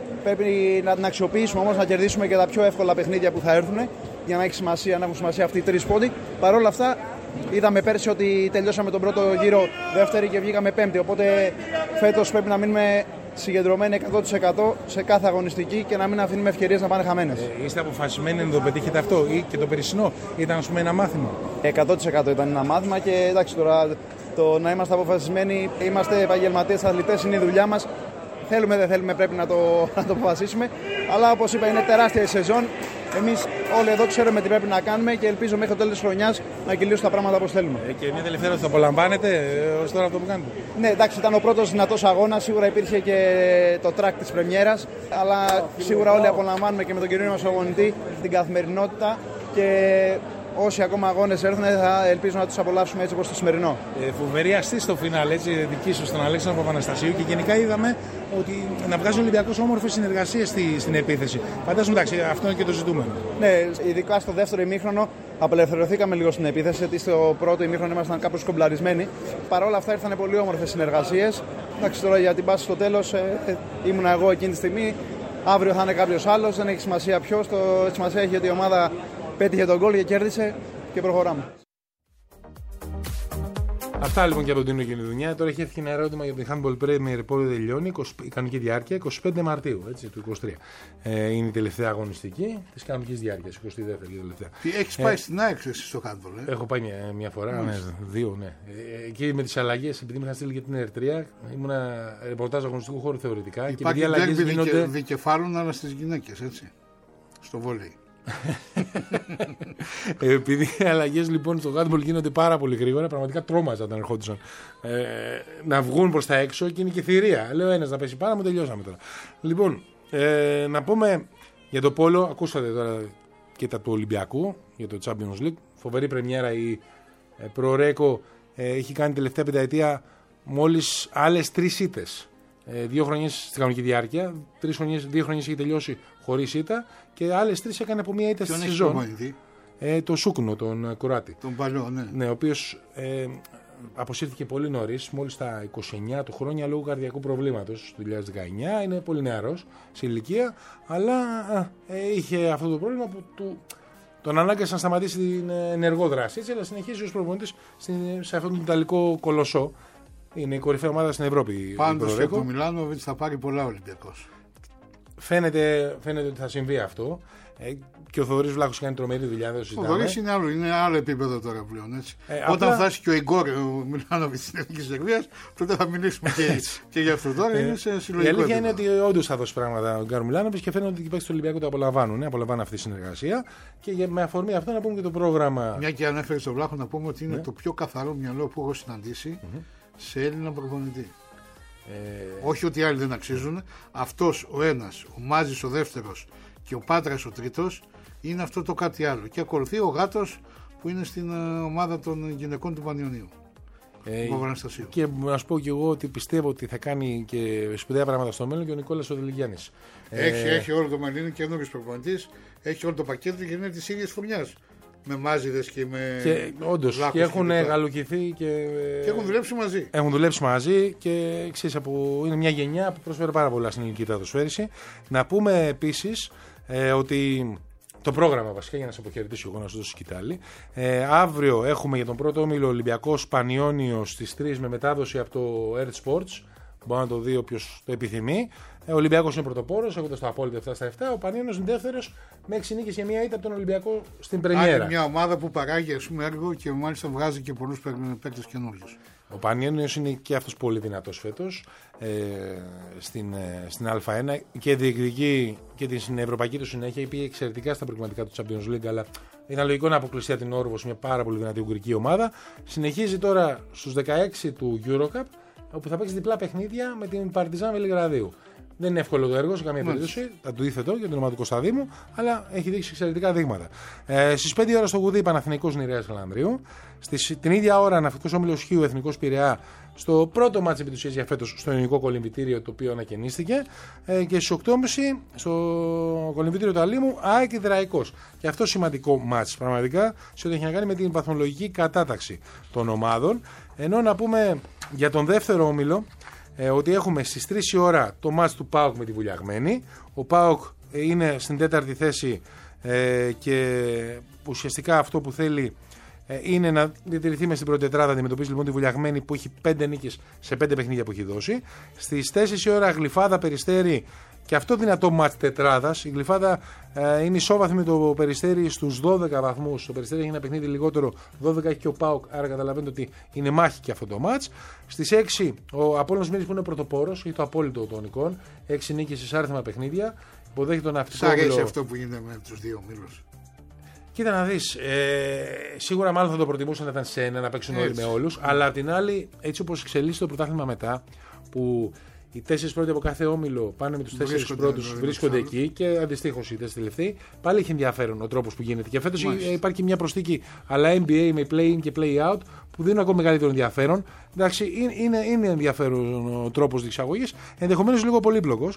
Πρέπει να την αξιοποιήσουμε όμως, να κερδίσουμε και τα πιο εύκολα παιχνίδια που θα έρθουν, για να έχει σημασία, να έχουν σημασία αυτοί οι τρεις πόντοι. Παρ' όλα αυτά, είδαμε πέρσι ότι τελειώσαμε τον πρώτο γύρο δεύτερη και βγήκαμε πέμπτη. Οπότε φέτος πρέπει να μείνουμε συγκεντρωμένοι εκατό τοις εκατό σε κάθε αγωνιστική και να μην αφήνουμε ευκαιρίες να πάνε χαμένες. Ε, είστε αποφασισμένοι να το πετύχετε αυτό, ή και το περσινό ήταν, ας πούμε, ένα μάθημα? εκατό τοις εκατό ήταν ένα μάθημα και εντάξει, τώρα το να είμαστε αποφασισμένοι, είμαστε επαγγελματίες αθλητές, είναι η δουλειά μας. Θέλουμε, δεν θέλουμε, πρέπει να το, να το αποφασίσουμε. Αλλά όπως είπα, είναι τεράστια η σεζόν. Εμείς όλοι εδώ ξέρουμε τι πρέπει να κάνουμε και ελπίζω μέχρι το τέλος της χρονιάς να κυλήσουν τα πράγματα όπως θέλουμε. Ε, και μια τελευταία ερώτηση, το απολαμβάνετε ως τώρα αυτό που κάνετε? Ναι, εντάξει, ήταν ο πρώτος δυνατός αγώνας. Σίγουρα υπήρχε και το τρακ της πρεμιέρας. Αλλά σίγουρα όλοι απολαμβάνουμε και με τον καινούριο μας αγωνιτή την καθημερινότητα. Και όσοι ακόμα αγώνες έρθουν, θα ελπίζω να τους απολαύσουμε έτσι όπως το σημερινό. Ε, φοβερή αστή στο φινάλ, έτσι, δική σου στον Αλέξανδρο Παπαναστασίου, και γενικά είδαμε ότι να βγάζει ο Ολυμπιακός όμορφες συνεργασίες στη, στην επίθεση. Φαντάζομαι, εντάξει, αυτό είναι και το ζητούμενο. Ναι, ειδικά στο δεύτερο ημίχρονο απελευθερωθήκαμε λίγο στην επίθεση, γιατί στο πρώτο ημίχρονο ήμασταν κάπως κομπλαρισμένοι. Παρ' όλα αυτά ήρθαν πολύ όμορφες συνεργασίες. Εντάξει, τώρα για την πάση στο τέλος ε, ε, ήμουνα εγώ εκείνη τη στιγμή. Αύριο θα είναι κάποιος άλλος, δεν έχει σημασία ποιος. Το σημασία έχει ότι η ομάδα πέτυχε τον γκολ και κέρδισε και προχωράμε. Αυτά λοιπόν και από τον Τίνο Γενιδουνιά. Τώρα έχει έρθει ένα ερώτημα για το Handball Premier πότε τελειώνει. Η κανονική διάρκεια εικοστή πέμπτη Μαρτίου, έτσι, του είκοσι τρία. Ε, είναι η τελευταία αγωνιστική τη κανονική διάρκεια, εικοστή δεύτερη τελευταία. Τι έχεις πάει ε, στην ΑΕΚ στο Handball, ε? Έχω πάει μια, μια φορά, ναι, δύο, ναι. Ε, εκεί με τις αλλαγές, επειδή με είχαν στείλει για την Ερυθρία, ήμουνα ρεπορτάζ αγωνιστικού χώρου θεωρητικά. Υπάρχει και επειδή αλλαγές γίνονται δικεφάλων, αλλά στις γυναίκες, έτσι. Στο βόλεϊ. Επειδή οι αλλαγές λοιπόν στο handball γίνονται πάρα πολύ γρήγορα, πραγματικά τρόμαζα όταν ερχόντουσαν ε, να βγουν προς τα έξω και είναι και θηρία. Λέω ένας να πέσει πάνω μου, τελειώσαμε τώρα. Λοιπόν, ε, να πούμε για το πόλο, ακούσατε τώρα και τα του Ολυμπιακού για το Champions League. Φοβερή πρεμιέρα, η ε, Προορέκο ε, έχει κάνει τελευταία πενταετία μόλις άλλες τρεις ήττες. Ε, δύο χρονιές στην κανονική διάρκεια, τρεις χρονιές, δύο χρονιές έχει τελειώσει χωρίς ήττα και άλλες τρεις έκανε από μία ήττα στη σεζόν. Ε, το Σούκνο, τον Κουράτη. Τον παλιό, ναι. Ναι, ο οποίος ε, αποσύρθηκε πολύ νωρίς, μόλις στα είκοσι εννιά του χρόνια λόγω καρδιακού προβλήματος το δύο χιλιάδες δεκαεννιά. Είναι πολύ νεαρός σε ηλικία, αλλά ε, είχε αυτό το πρόβλημα που του, τον ανάγκασε να σταματήσει την ενεργό δράση. Έτσι, αλλά συνεχίζει ως προπονητής σε αυτόν τον Ιταλικό κολοσσό. Είναι η κορυφαία ομάδα στην Ευρώπη. Πάντως από το Μιλάνοβιτς θα πάρει πολλά Ολυμπιακός. Φαίνεται, φαίνεται ότι θα συμβεί αυτό. Ε, και ο Θοδωρής Βλάχος κάνει τρομερή δουλειά. Ο Θοδωρής είναι άλλο, είναι άλλο επίπεδο τώρα πλέον. Έτσι. Ε, Όταν απλά... φτάσει και ο Ιγκόρ, ο Μιλάνοβιτς στην Εθνική Σερβίας, τότε θα μιλήσουμε και, και γι' αυτό τώρα. Ε, είναι σε συλλογικό. Η αλήθεια επίπεδο. είναι ότι όντως θα δώσει πράγματα ο Γκάρ Μιλάνοβιτς και φαίνεται ότι οι παίκτες του Ολυμπιακού το απολαμβάνουν. Απολαμβάνουν αυτή τη συνεργασία. Και με αφορμή αυτό να πούμε και το πρόγραμμα. Μια και ανέφερε στον Βλάχο να πούμε ότι είναι ναι. το πιο καθαρό μυαλό που έχω συναντήσει mm-hmm. σε Έλληνα προπονητή. Ε... Όχι ότι οι άλλοι δεν αξίζουν. Αυτός ο ένας, ο Μάζης ο δεύτερος και ο Πάτρας ο τρίτος είναι αυτό το κάτι άλλο. Και ακολουθεί ο Γάτος που είναι στην ομάδα των γυναικών του Πανιωνίου. Ε, και να σου πω και εγώ ότι πιστεύω ότι θα κάνει και σπουδαία πράγματα στο μέλλον και ο Νικόλας ο Δηλιγιάννης. Έχει, ε, έχει όλο το μέλλον, είναι καινούργιος προπονητής, έχει όλο το πακέτο και είναι της ίδιας φουρνιάς. Με μάζιδες και με. Και όντως και έχουν και γαλουκηθεί και. Και έχουν δουλέψει μαζί. Έχουν δουλέψει μαζί και ξέρεις, από... είναι μια γενιά που προσφέρει πάρα πολλά στην ελληνική τετραδοσφαίριση. Να πούμε επίσης ε, ότι. Το πρόγραμμα βασικά για να σε αποχαιρετήσω εγώ να σου δώσω σκητάλη. Ε, αύριο έχουμε για τον πρώτο όμιλο Ολυμπιακός Πανιώνιος στις τρεις με μετάδοση από το Earth Sports. Μπορεί να το δει όποιος το επιθυμεί. Ο Ολυμπιακός είναι πρωτοπόρος, έχοντας το απόλυτο επτά στα επτά. Ο Πανιώνιος είναι δεύτερος με έξι νίκες και μία ήττα από τον Ολυμπιακό στην πρεμιέρα. Είναι μια ομάδα που παράγει ας πούμε, έργο και μάλιστα βγάζει και πολλούς παίκτες καινούριους. Ο Πανιώνιος είναι και αυτός πολύ δυνατός φέτος ε, στην, ε, στην Α1 και διεκδικεί και την ευρωπαϊκή του συνέχεια. Πήγε εξαιρετικά στα προκριματικά του Champions League, αλλά ήταν λογικό να αποκλειστεί από την Όρβος, μια πάρα πολύ δυνατή ουγγρική ομάδα. Συνεχίζει τώρα στους δεκαέξι του Eurocup, όπου θα παίξει διπλά παιχνίδια με την Παρτιζάν Βελιγραδίου. Δεν είναι εύκολο το έργο σε καμία περίπτωση. Θα του ήθετο για την ομάδα του Κωνσταντίνου, αλλά έχει δείξει εξαιρετικά δείγματα. Ε, Στις πέντε ώρα στο Γουδί Παναθηναϊκός Νηρέας Γαλανδρίου. Στις, την ίδια ώρα Ναυτικός Όμιλος Χίου Εθνικός Πειραιά στο πρώτο μάτς επί της ουσίας για φέτος στο ελληνικό κολυμβητήριο το οποίο ανακαινίστηκε. Ε, και στις οκτώ και μισή στο κολυμβητήριο του Αλήμου ΑΕΚ Ιδραϊκός. Και αυτό σημαντικό μάτς πραγματικά σε ό,τι έχει να κάνει με την βαθμολογική κατάταξη των ομάδων. Ενώ να πούμε για τον δεύτερο όμιλο. Ε, ότι έχουμε στις τρεις η ώρα το μάτς του ΠΑΟΚ με τη Βουλιαγμένη. Ο ΠΑΟΚ ε, είναι στην τέταρτη θέση ε, και ουσιαστικά αυτό που θέλει ε, είναι να διατηρηθεί μες στην πρώτη τετράδα. Αντιμετωπίζει λοιπόν τη Βουλιαγμένη που έχει πέντε νίκες σε πέντε παιχνίδια που έχει δώσει. Στις τέσσερις η ώρα Γλυφάδα Περιστέρι. Και αυτό δυνατό μάτς τετράδας. Η Γλυφάδα ε, είναι ισόβαθμη με το Περιστέρι στους δώδεκα βαθμούς. Το Περιστέρι έχει ένα παιχνίδι λιγότερο, δώδεκα έχει και ο ΠΑΟΚ. Άρα καταλαβαίνετε ότι είναι μάχη και αυτό το μάτς. Στις έξι ο Απόλλωνας Μύρης που είναι πρωτοπόρος, έχει το απόλυτο των εικόν. έξι νίκες σε άρθμα παιχνίδια. Υποδέχει τον Ναυτικό. Σ' αρέσει αυτό που γίνεται με τους δύο ομίλους? Κοίτα να δεις, ε, σίγουρα μάλλον θα το προτιμούσαν να ήταν σε ένα να παίξουν όλοι με όλους. Αλλά απ' την άλλη, έτσι όπως εξελίσσεται το πρωτάθλημα μετά, που οι τέσσερις πρώτοι από κάθε όμιλο πάνε με τους τέσσερις πρώτους, δηλαδή, βρίσκονται εκεί και αντιστοίχως οι τέσσερις τελευταίοι. Πάλι έχει ενδιαφέρον ο τρόπος που γίνεται. Και φέτος υπάρχει και μια προσθήκη αλλά N B A με play-in και play-out που δίνουν ακόμα μεγαλύτερο ενδιαφέρον. Εντάξει, είναι, είναι ενδιαφέρον ο τρόπος διεξαγωγής, ενδεχομένως λίγο πολύπλοκος.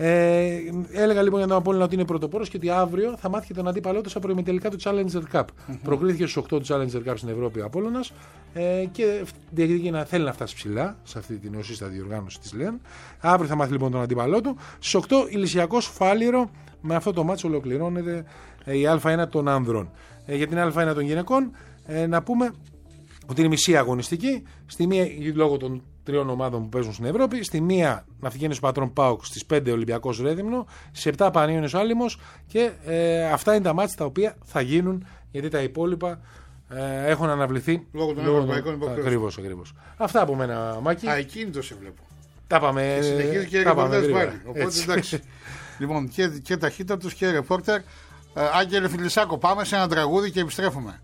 Ε, έλεγα λοιπόν για τον Απόλλωνα ότι είναι πρωτοπόρος και ότι αύριο θα μάθει και τον αντίπαλό του στα προημιτελικά του Challenger Cup. Mm-hmm. Προκρίθηκε στους οκτώ του Challenger Cup στην Ευρώπη ο Απόλλωνας ε, και διεκδικεί να θέλει να φτάσει ψηλά σε αυτή την νεοσύστατη διοργάνωση της ΛΕΝ. Αύριο θα μάθει λοιπόν τον αντίπαλό του. Στις οκτώ Ηλυσιακός Φάληρο. Με αυτό το μάτσο ολοκληρώνεται ε, η Α1 των άνδρων. Ε, για την Α1 των γυναικών ε, να πούμε ότι είναι μισή αγωνιστική. Στη μία, λόγω των τριών ομάδων που παίζουν στην Ευρώπη, στη μία Ναυτική Ένωση Πατρών ΠΑΟΚ, στις πέντε Ολυμπιακός Ρέδυμνο, στις επτά Πανιώνιος Άλυμος και ε, αυτά είναι τα μάτς τα οποία θα γίνουν γιατί τα υπόλοιπα ε, έχουν αναβληθεί λόγω των ευρωπαϊκών υποχρεώσεων. Ακριβώς, ακριβώς. Αυτά από μένα, Μάκη. Ακίνητο σε βλέπω. Τα πάμε. Και συνεχίζει και ρεπορτάζ πάλι. Οπότε εντάξει. Λοιπόν, και, και ταχύτατος και ρεπόρτερ. Ε, Άγγελε Φιλισσάκο, πάμε σε ένα τραγούδι και επιστρέφουμε.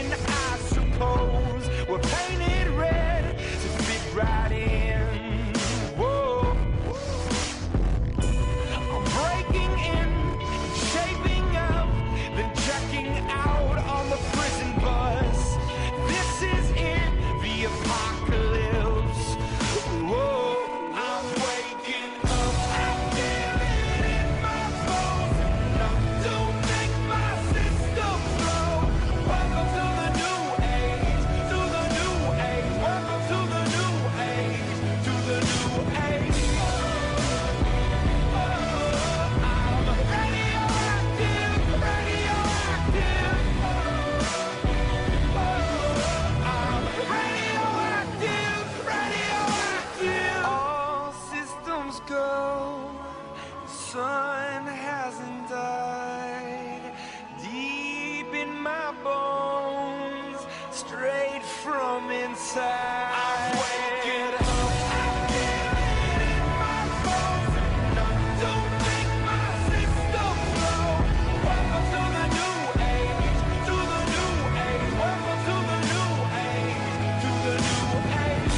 I suppose we're painted red to fit right in. Whoa. I'm breaking in, shaping up, then checking out on the prison bus. This is it, the apocalypse. Whoa. I'm waking up, I feel it in my bones. Enough to make my system blow. Welcome to the new age, to the new age. Welcome to the new age, to the new age. I'm radioactive, radioactive. I'm radioactive, radioactive. All systems go. The sun hasn't died. Deep in my bones, straight from inside. I'm waking up. I feel it in my bones. Enough to make my system blow. Welcome to the new age, to the new age. Welcome to the new age, to the new age.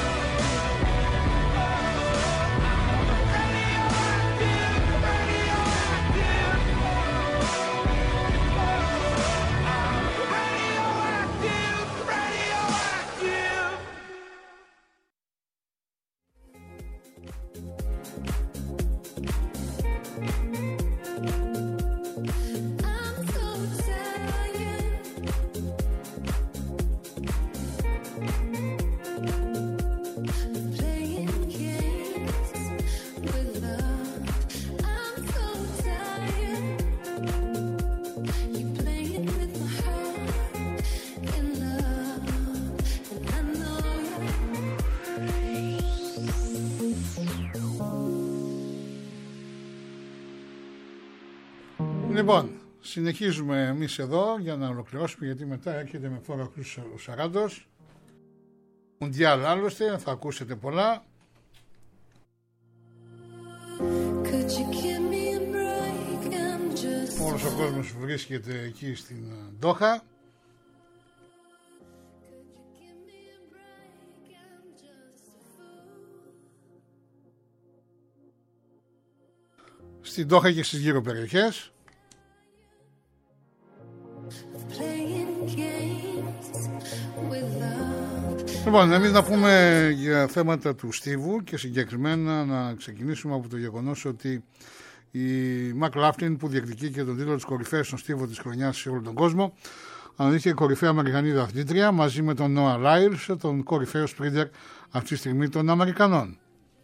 Λοιπόν, συνεχίζουμε εμείς εδώ για να ολοκληρώσουμε, γιατί μετά έρχεται με φόρο Κρούς ο Σαράντος. Μουντιάλ άλλωστε, θα ακούσετε πολλά. Όλος ο κόσμος βρίσκεται εκεί στην Ντόχα. Στην Ντόχα και στις γύρω περιοχές. Λοιπόν, εμείς να πούμε για θέματα του Στίβου και συγκεκριμένα να ξεκινήσουμε από το γεγονός ότι η McLaughlin, που διεκδικεί και τον τίτλο της κορυφαίας στον Στίβο της χρονιάς σε όλο τον κόσμο, αναδείχθηκε κορυφαία Αμερικανίδα αθλήτρια μαζί με τον Noah Lyles, τον κορυφαίο σπρίντερ αυτή τη στιγμή των Αμερικανών.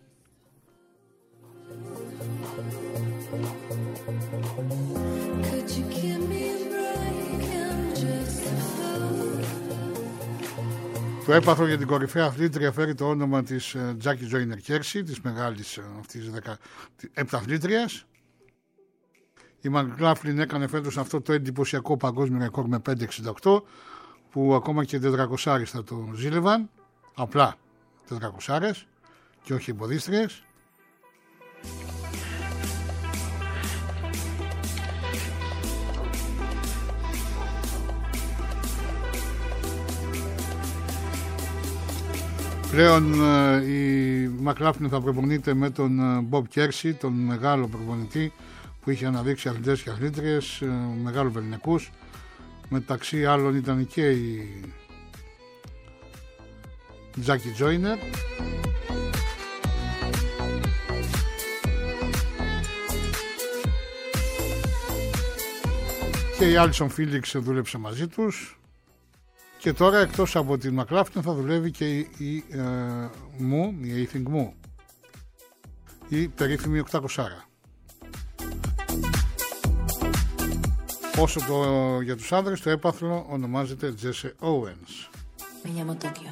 Το έπαθρο για την κορυφαία αθλήτρια φέρει το όνομα της Jackie Joyner Kersee, της μεγάλης αυτής επταθλήτριας. Η McLaughlin έκανε φέτος αυτό το εντυπωσιακό παγκόσμιο ρεκόρ με πέντε εξήντα οκτώ, που ακόμα και τετρακόσιες θα το ζήλευαν, απλά τετρακόσιες και όχι εμποδίστριες. Πλέον η McLaughlin θα προπονείται με τον Bob Kersee, τον μεγάλο προπονητή που είχε αναδείξει αθλητές και αθλήτριες, μεγάλο βεληνικούς. Μεταξύ άλλων ήταν και η Jackie Joyner. Και η Alison Felix δούλεψε μαζί τους. Και τώρα, εκτός από την McLaughlin, θα δουλεύει και η, η ε, μου, η Athing μου, η περίφημη οκτακόσια. Όσο το, για τους άνδρες, το έπαθλο ονομάζεται Jesse Owens. Me llamo Tokyo.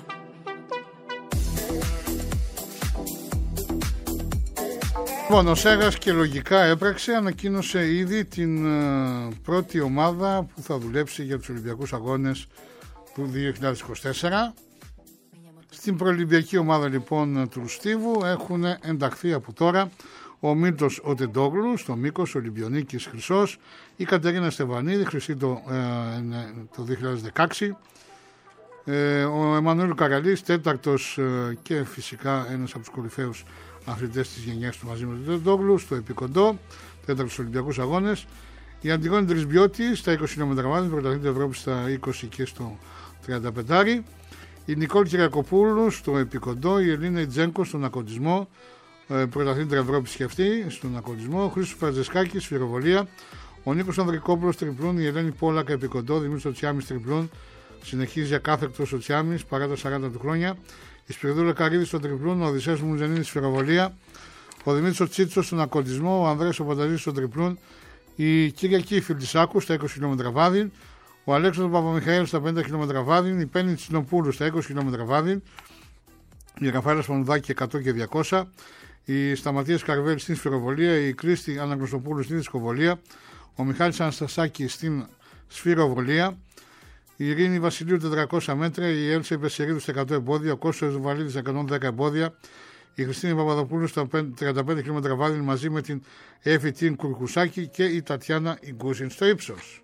Λοιπόν, ο Σέγας και λογικά έπραξε, ανακοίνωσε ήδη την ε, πρώτη ομάδα που θα δουλέψει για τους Ολυμπιακούς Αγώνες του δύο χιλιάδες είκοσι τέσσερα. Στην προολυμπιακή ομάδα λοιπόν του Στίβου έχουν ενταχθεί από τώρα ο Μίλτος Οτεντόγλου στο μήκος, Ολυμπιονίκης χρυσός, η Κατερίνα Στεβανίδη χρυσή το, ε, το δύο χιλιάδες δεκαέξι, ε, ο Εμμανουήλ Καραλής τέταρτος ε, και φυσικά ένας από τους κορυφαίους αθλητές της γενιάς του μαζί με τον Οτεντόγλου στο επικοντό, τέταρτος Ολυμπιακούς Αγώνες, η Αντιγόνη Τρισμπιώτη στα είκοσι χιλιόμετρα βάθμης, πρωταθλήτρια Ευρώπη στα είκοσι και στο τριάντα πέντε, η Νικόλ Κυριακοπούλου στο επικοντό, η Ελίνα Τζένκο στον ακοντισμό, πρωταθλήτρια Ευρώπη και αυτή στον ακοντισμό, ο Χρήστος Φραντζεσκάκης σφυροβολία, ο Νίκος Ανδρικόπουλος τριπλούν, η Ελένη Πόλακα επικοντό, Δημήτρης Οτσιάμης τριπλούν, συνεχίζει ακάθεκτος ο Τσιάμης παρά τα σαράντα του χρόνια, η Σπυρδούλα Καρίδη στο τριπλούν, ο Οδυσσέας Μουζενίδης σφυροβολία, ο Δημήτρης ο Τσίτσος στον ακοντισμό, ο Ανδρέας ο Πανταζής στο τριπλούν, η Κυριακή Φιλτισάκου στα είκοσι χιλιόμετρα βάδιν, ο Αλέξανδρος Παπαμιχαήλ στα πενήντα χιλιόμετρα βάδιν, η Πέννη Τσινοπούλου στα είκοσι χιλιόμετρα βάδιν, η Ραφαέλα Σπανουδάκη εκατό και διακόσια, η Σταματίας Καρβέλη στην σφυροβολία, η Κρίστη Αναγνωστοπούλου στην δισκοβολία, ο Μιχάλης Αναστασάκη στην σφυροβολία, η Ειρήνη Βασιλείου τετρακόσια μέτρα, η Έλσα Υπεσερίδου στα εκατό εμπόδια, ο Κώστας Βαλίδης στα εκατόν δέκα εμπόδια, η Χριστίνη Παπαδοπούλου στα τριάντα πέντε χιλιόμετρα βάδιν μαζί με την Εύη Την Κουρκουσάκη και η Τατιάνα Ιγκούσιν στο ύψος.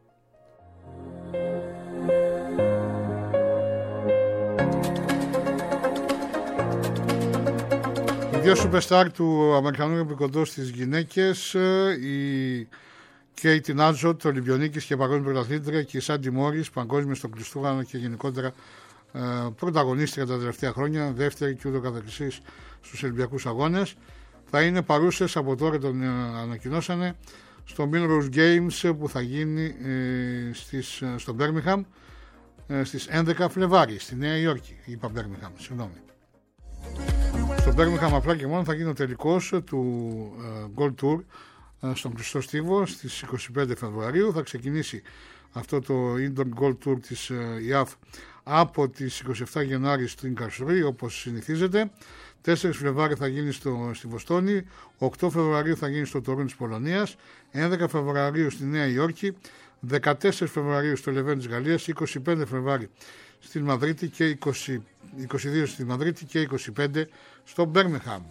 Οι δύο superstar του Αμερικανού επικοντό στις γυναίκες, η Κέιτι Νάτζοτ, Ολυμπιονίκης και παγκόσμια πρωταθλήτρια, και η Σάντι Μόρις, παγκόσμια στο κλειστούγανο και γενικότερα ε, πρωταγωνίστρια τα τελευταία χρόνια, δεύτερη και ούτω καθεξής στους Ολυμπιακούς Αγώνες. Θα είναι παρούσες, από τώρα τον ε, ανακοινώσανε, στο Milrose Games που θα γίνει ε, στις, ε, στο Birmingham ε, στις έντεκα Φλεβάρι, στη Νέα Υόρκη, είπα Birmingham, συγγνώμη. Στο Birmingham απλά και μόνο θα γίνει ο τελικός του ε, Gold Tour ε, στον Κλειστό Στίβο στις είκοσι πέντε Φεβρουαρίου. Θα ξεκινήσει αυτό το Indoor Gold Tour της ε, ι έι έφ από τις είκοσι επτά Γενάρη στην Καρσρούη, όπως συνηθίζεται. τέσσερα Φλεβάρι θα γίνει στο, στη Βοστόνη, οκτώ Φεβρουαρίου θα γίνει στο Τωρίνο της Πολωνίας, έντεκα Φεβρουαρίου στη Νέα Υόρκη, δεκατέσσερα Φεβρουαρίου στο Λεβέν της Γαλλίας, είκοσι πέντε Φεβρουαρίου στην Μαδρίτη και είκοσι, είκοσι δύο στη Μαδρίτη και είκοσι πέντε στο Μπέρμιχαμ.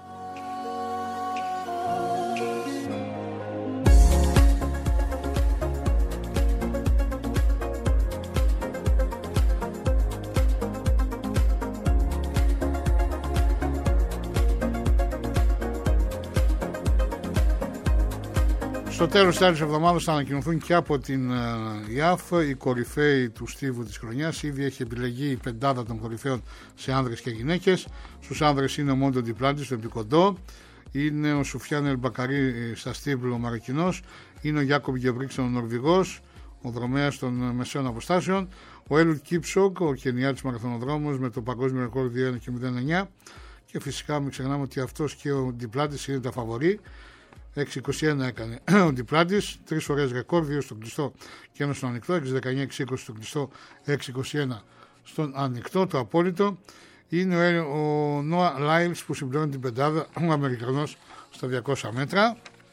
Στο τέλος της άλλης εβδομάδας θα ανακοινωθούν και από την ι έι έφ οι κορυφαίοι του στίβου της χρονιάς. Ήδη έχει επιλεγεί η πεντάδα των κορυφαίων σε άνδρες και γυναίκες. Στους άνδρες είναι ο Μόντο Ντιπλάντη στο επικοντό, είναι ο Σουφιάν Ελμπακαρί στα στίβλ ο Μαροκινός, είναι ο Γιάκομ Γεβρίξον ο Νορβηγός, ο δρομέας των μεσαίων αποστάσεων, ο Έλουτ Κίψογκ, ο Κενιάτης μαραθωνοδρόμος με το παγκόσμιο ρεκόρ δύο ένα και μηδέν εννιά, και φυσικά μην ξεχνάμε ότι αυτός και ο Ντιπλάντης είναι τα φαβορί. έξι είκοσι ένα έκανε ο Ντιπλάντης, τρεις φορές ρεκόρ, δύο στο κλειστό και ένα στο ανοιχτό, έξι δεκαεννιά έξι είκοσι στο κλειστό, έξι είκοσι ένα στον ανοιχτό, το απόλυτο. Είναι ο, ο Νόα Λάιλς που συμπληρώνει την πεντάδα, ο Αμερικανός στα διακόσια μέτρα.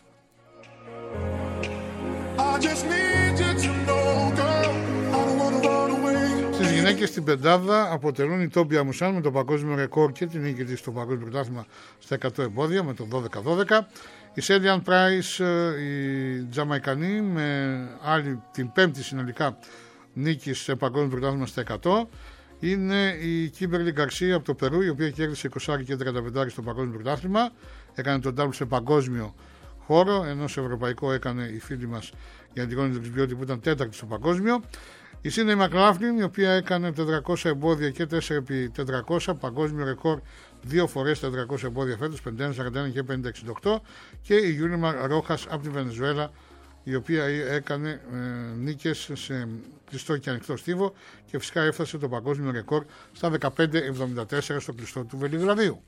Στις γυναίκες στην πεντάδα αποτελούν η Τόμπια Μουσάν με το παγκόσμιο ρεκόρ και την νίκη της στο παγκόσμιο πρωτάθλημα στα εκατό εμπόδια με το δώδεκα δώδεκα. Η Σέλιαν Πράις, η Τζαμαϊκανή, με άλλη την πέμπτη συνολικά νίκη σε παγκόσμιο πρωτάθλημα στα εκατό. Είναι η Κίμπερλι Γκαρσία από το Περού, η οποία κέρδισε είκοσι και τριάντα πέντε στο παγκόσμιο πρωτάθλημα. Έκανε τον double σε παγκόσμιο χώρο, ενώ σε ευρωπαϊκό έκανε η φίλη μας η Αντιγόνη Τρισμπιώτη που ήταν τέταρτη στο παγκόσμιο. Η Σίνεϊ Μακλάφλιν, η οποία έκανε τετρακόσια εμπόδια και τέσσερα επί τετρακόσια, παγκόσμιο ρεκόρ δύο φορές τετρακόσια εμπόδια φέτος, πενήντα ένα σαράντα ένα και πενήντα εξήντα οκτώ. Και η Γιούλιμα Ρόχας από τη Βενεζουέλα, η οποία έκανε ε, νίκες σε κλειστό και ανοιχτό στίβο και φυσικά έφτασε το παγκόσμιο ρεκόρ στα δεκαπέντε εβδομήντα τέσσερα στο κλειστό του Βελιγραδίου.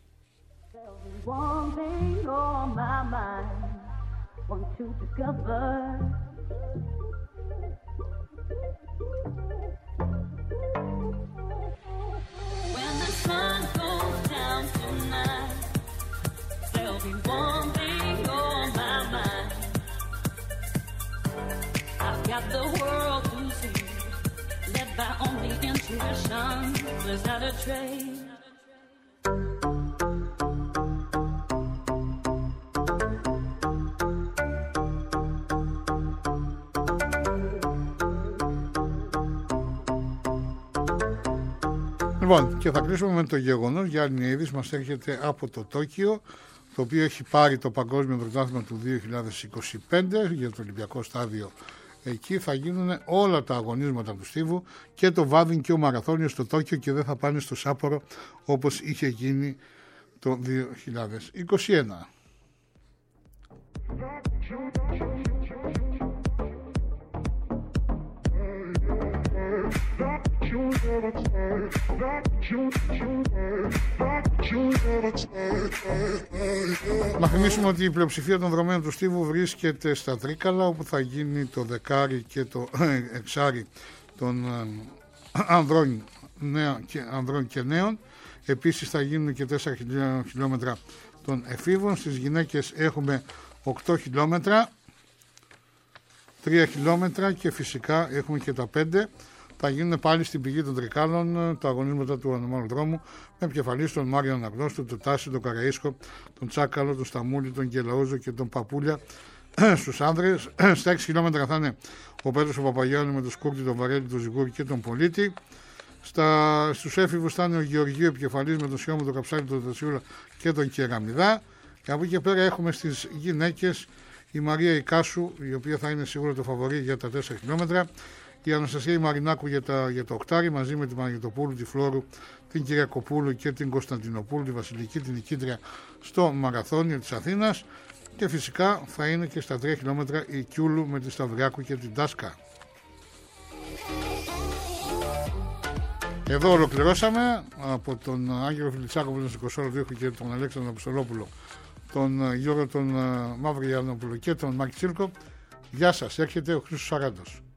When the sun goes down tonight, there'll be one thing on my mind. I've got the world to see, led by only intuition, without a trace. Λοιπόν, και θα κλείσουμε με το γεγονός για άλλη μια είδηση. Μας έρχεται από το Τόκιο, το οποίο έχει πάρει το παγκόσμιο πρωτάθλημα του δύο χιλιάδες είκοσι πέντε για το Ολυμπιακό στάδιο. Εκεί θα γίνουν όλα τα αγωνίσματα του στίβου, και το βάδινγκ και ο μαραθώνιος στο Τόκιο, και δεν θα πάνε στο Σάππορο όπως είχε γίνει το δύο χιλιάδες είκοσι ένα. Να θυμίσουμε ότι η πλειοψηφία των δρομένων του στίβου βρίσκεται στα Τρίκαλα, όπου θα γίνει το δεκάρι και το εξάρι των ανδρών, νέα και, ανδρών και νέων. Επίσης θα γίνουν και τέσσερα χιλιόμετρα των εφήβων. Στις γυναίκες έχουμε οκτώ χιλιόμετρα, τρία χιλιόμετρα και φυσικά έχουμε και τα πέντε. Θα γίνουν πάλι στην πηγή των Τρικάλων τα αγωνίσματα του ανωμάλου δρόμου, με επικεφαλής τον Μάριο Αναγνώστου, τον Τάση, τον Καραΐσκο, τον Τσάκαλο, τον Σταμούλη, τον Κελαούζο και τον Παπούλια στους άνδρες. Στα έξι χιλιόμετρα θα είναι ο Πέτρος ο Παπαγιάννου με τον Σκούρτη, τον Βαρέλη, τον Ζιγούρη και τον Πολίτη. Στα, στους έφηβους θα είναι ο Γεωργίου επικεφαλής με τον Σιώμο, τον Καψάλη, τον Τασιούλα και τον Κεραμιδά. Και από εκεί και πέρα έχουμε στις γυναίκες η Μαρία Ικάσου, η οποία θα είναι σίγουρα το φαβορί για τα τέσσερα χιλιόμετρα. Η Αναστασία η Μαρινάκου για, τα, για το οκτάρι, μαζί με τη Μαγνητοπούλου, τη Φλόρου, την Κυριακοπούλου και την Κωνσταντινοπούλου, τη Βασιλική, την νικήτρια στο μαραθώνιο της Αθήνας. Και φυσικά θα είναι και στα τρία χιλιόμετρα η Κιούλου με τη Σταυριάκου και την Τάσκα. Εδώ ολοκληρώσαμε από τον Άγγελο Φιλιτσάκο που ήταν στο είκοσι δύο και τον Αλέξανδρο Αποστολόπουλο, τον Γιώργο τον Μαύρο Γιαννόπουλο και τον Μάκη Τσίρκο. Γεια σας, έρχεται ο Χρήστος Σαράντος.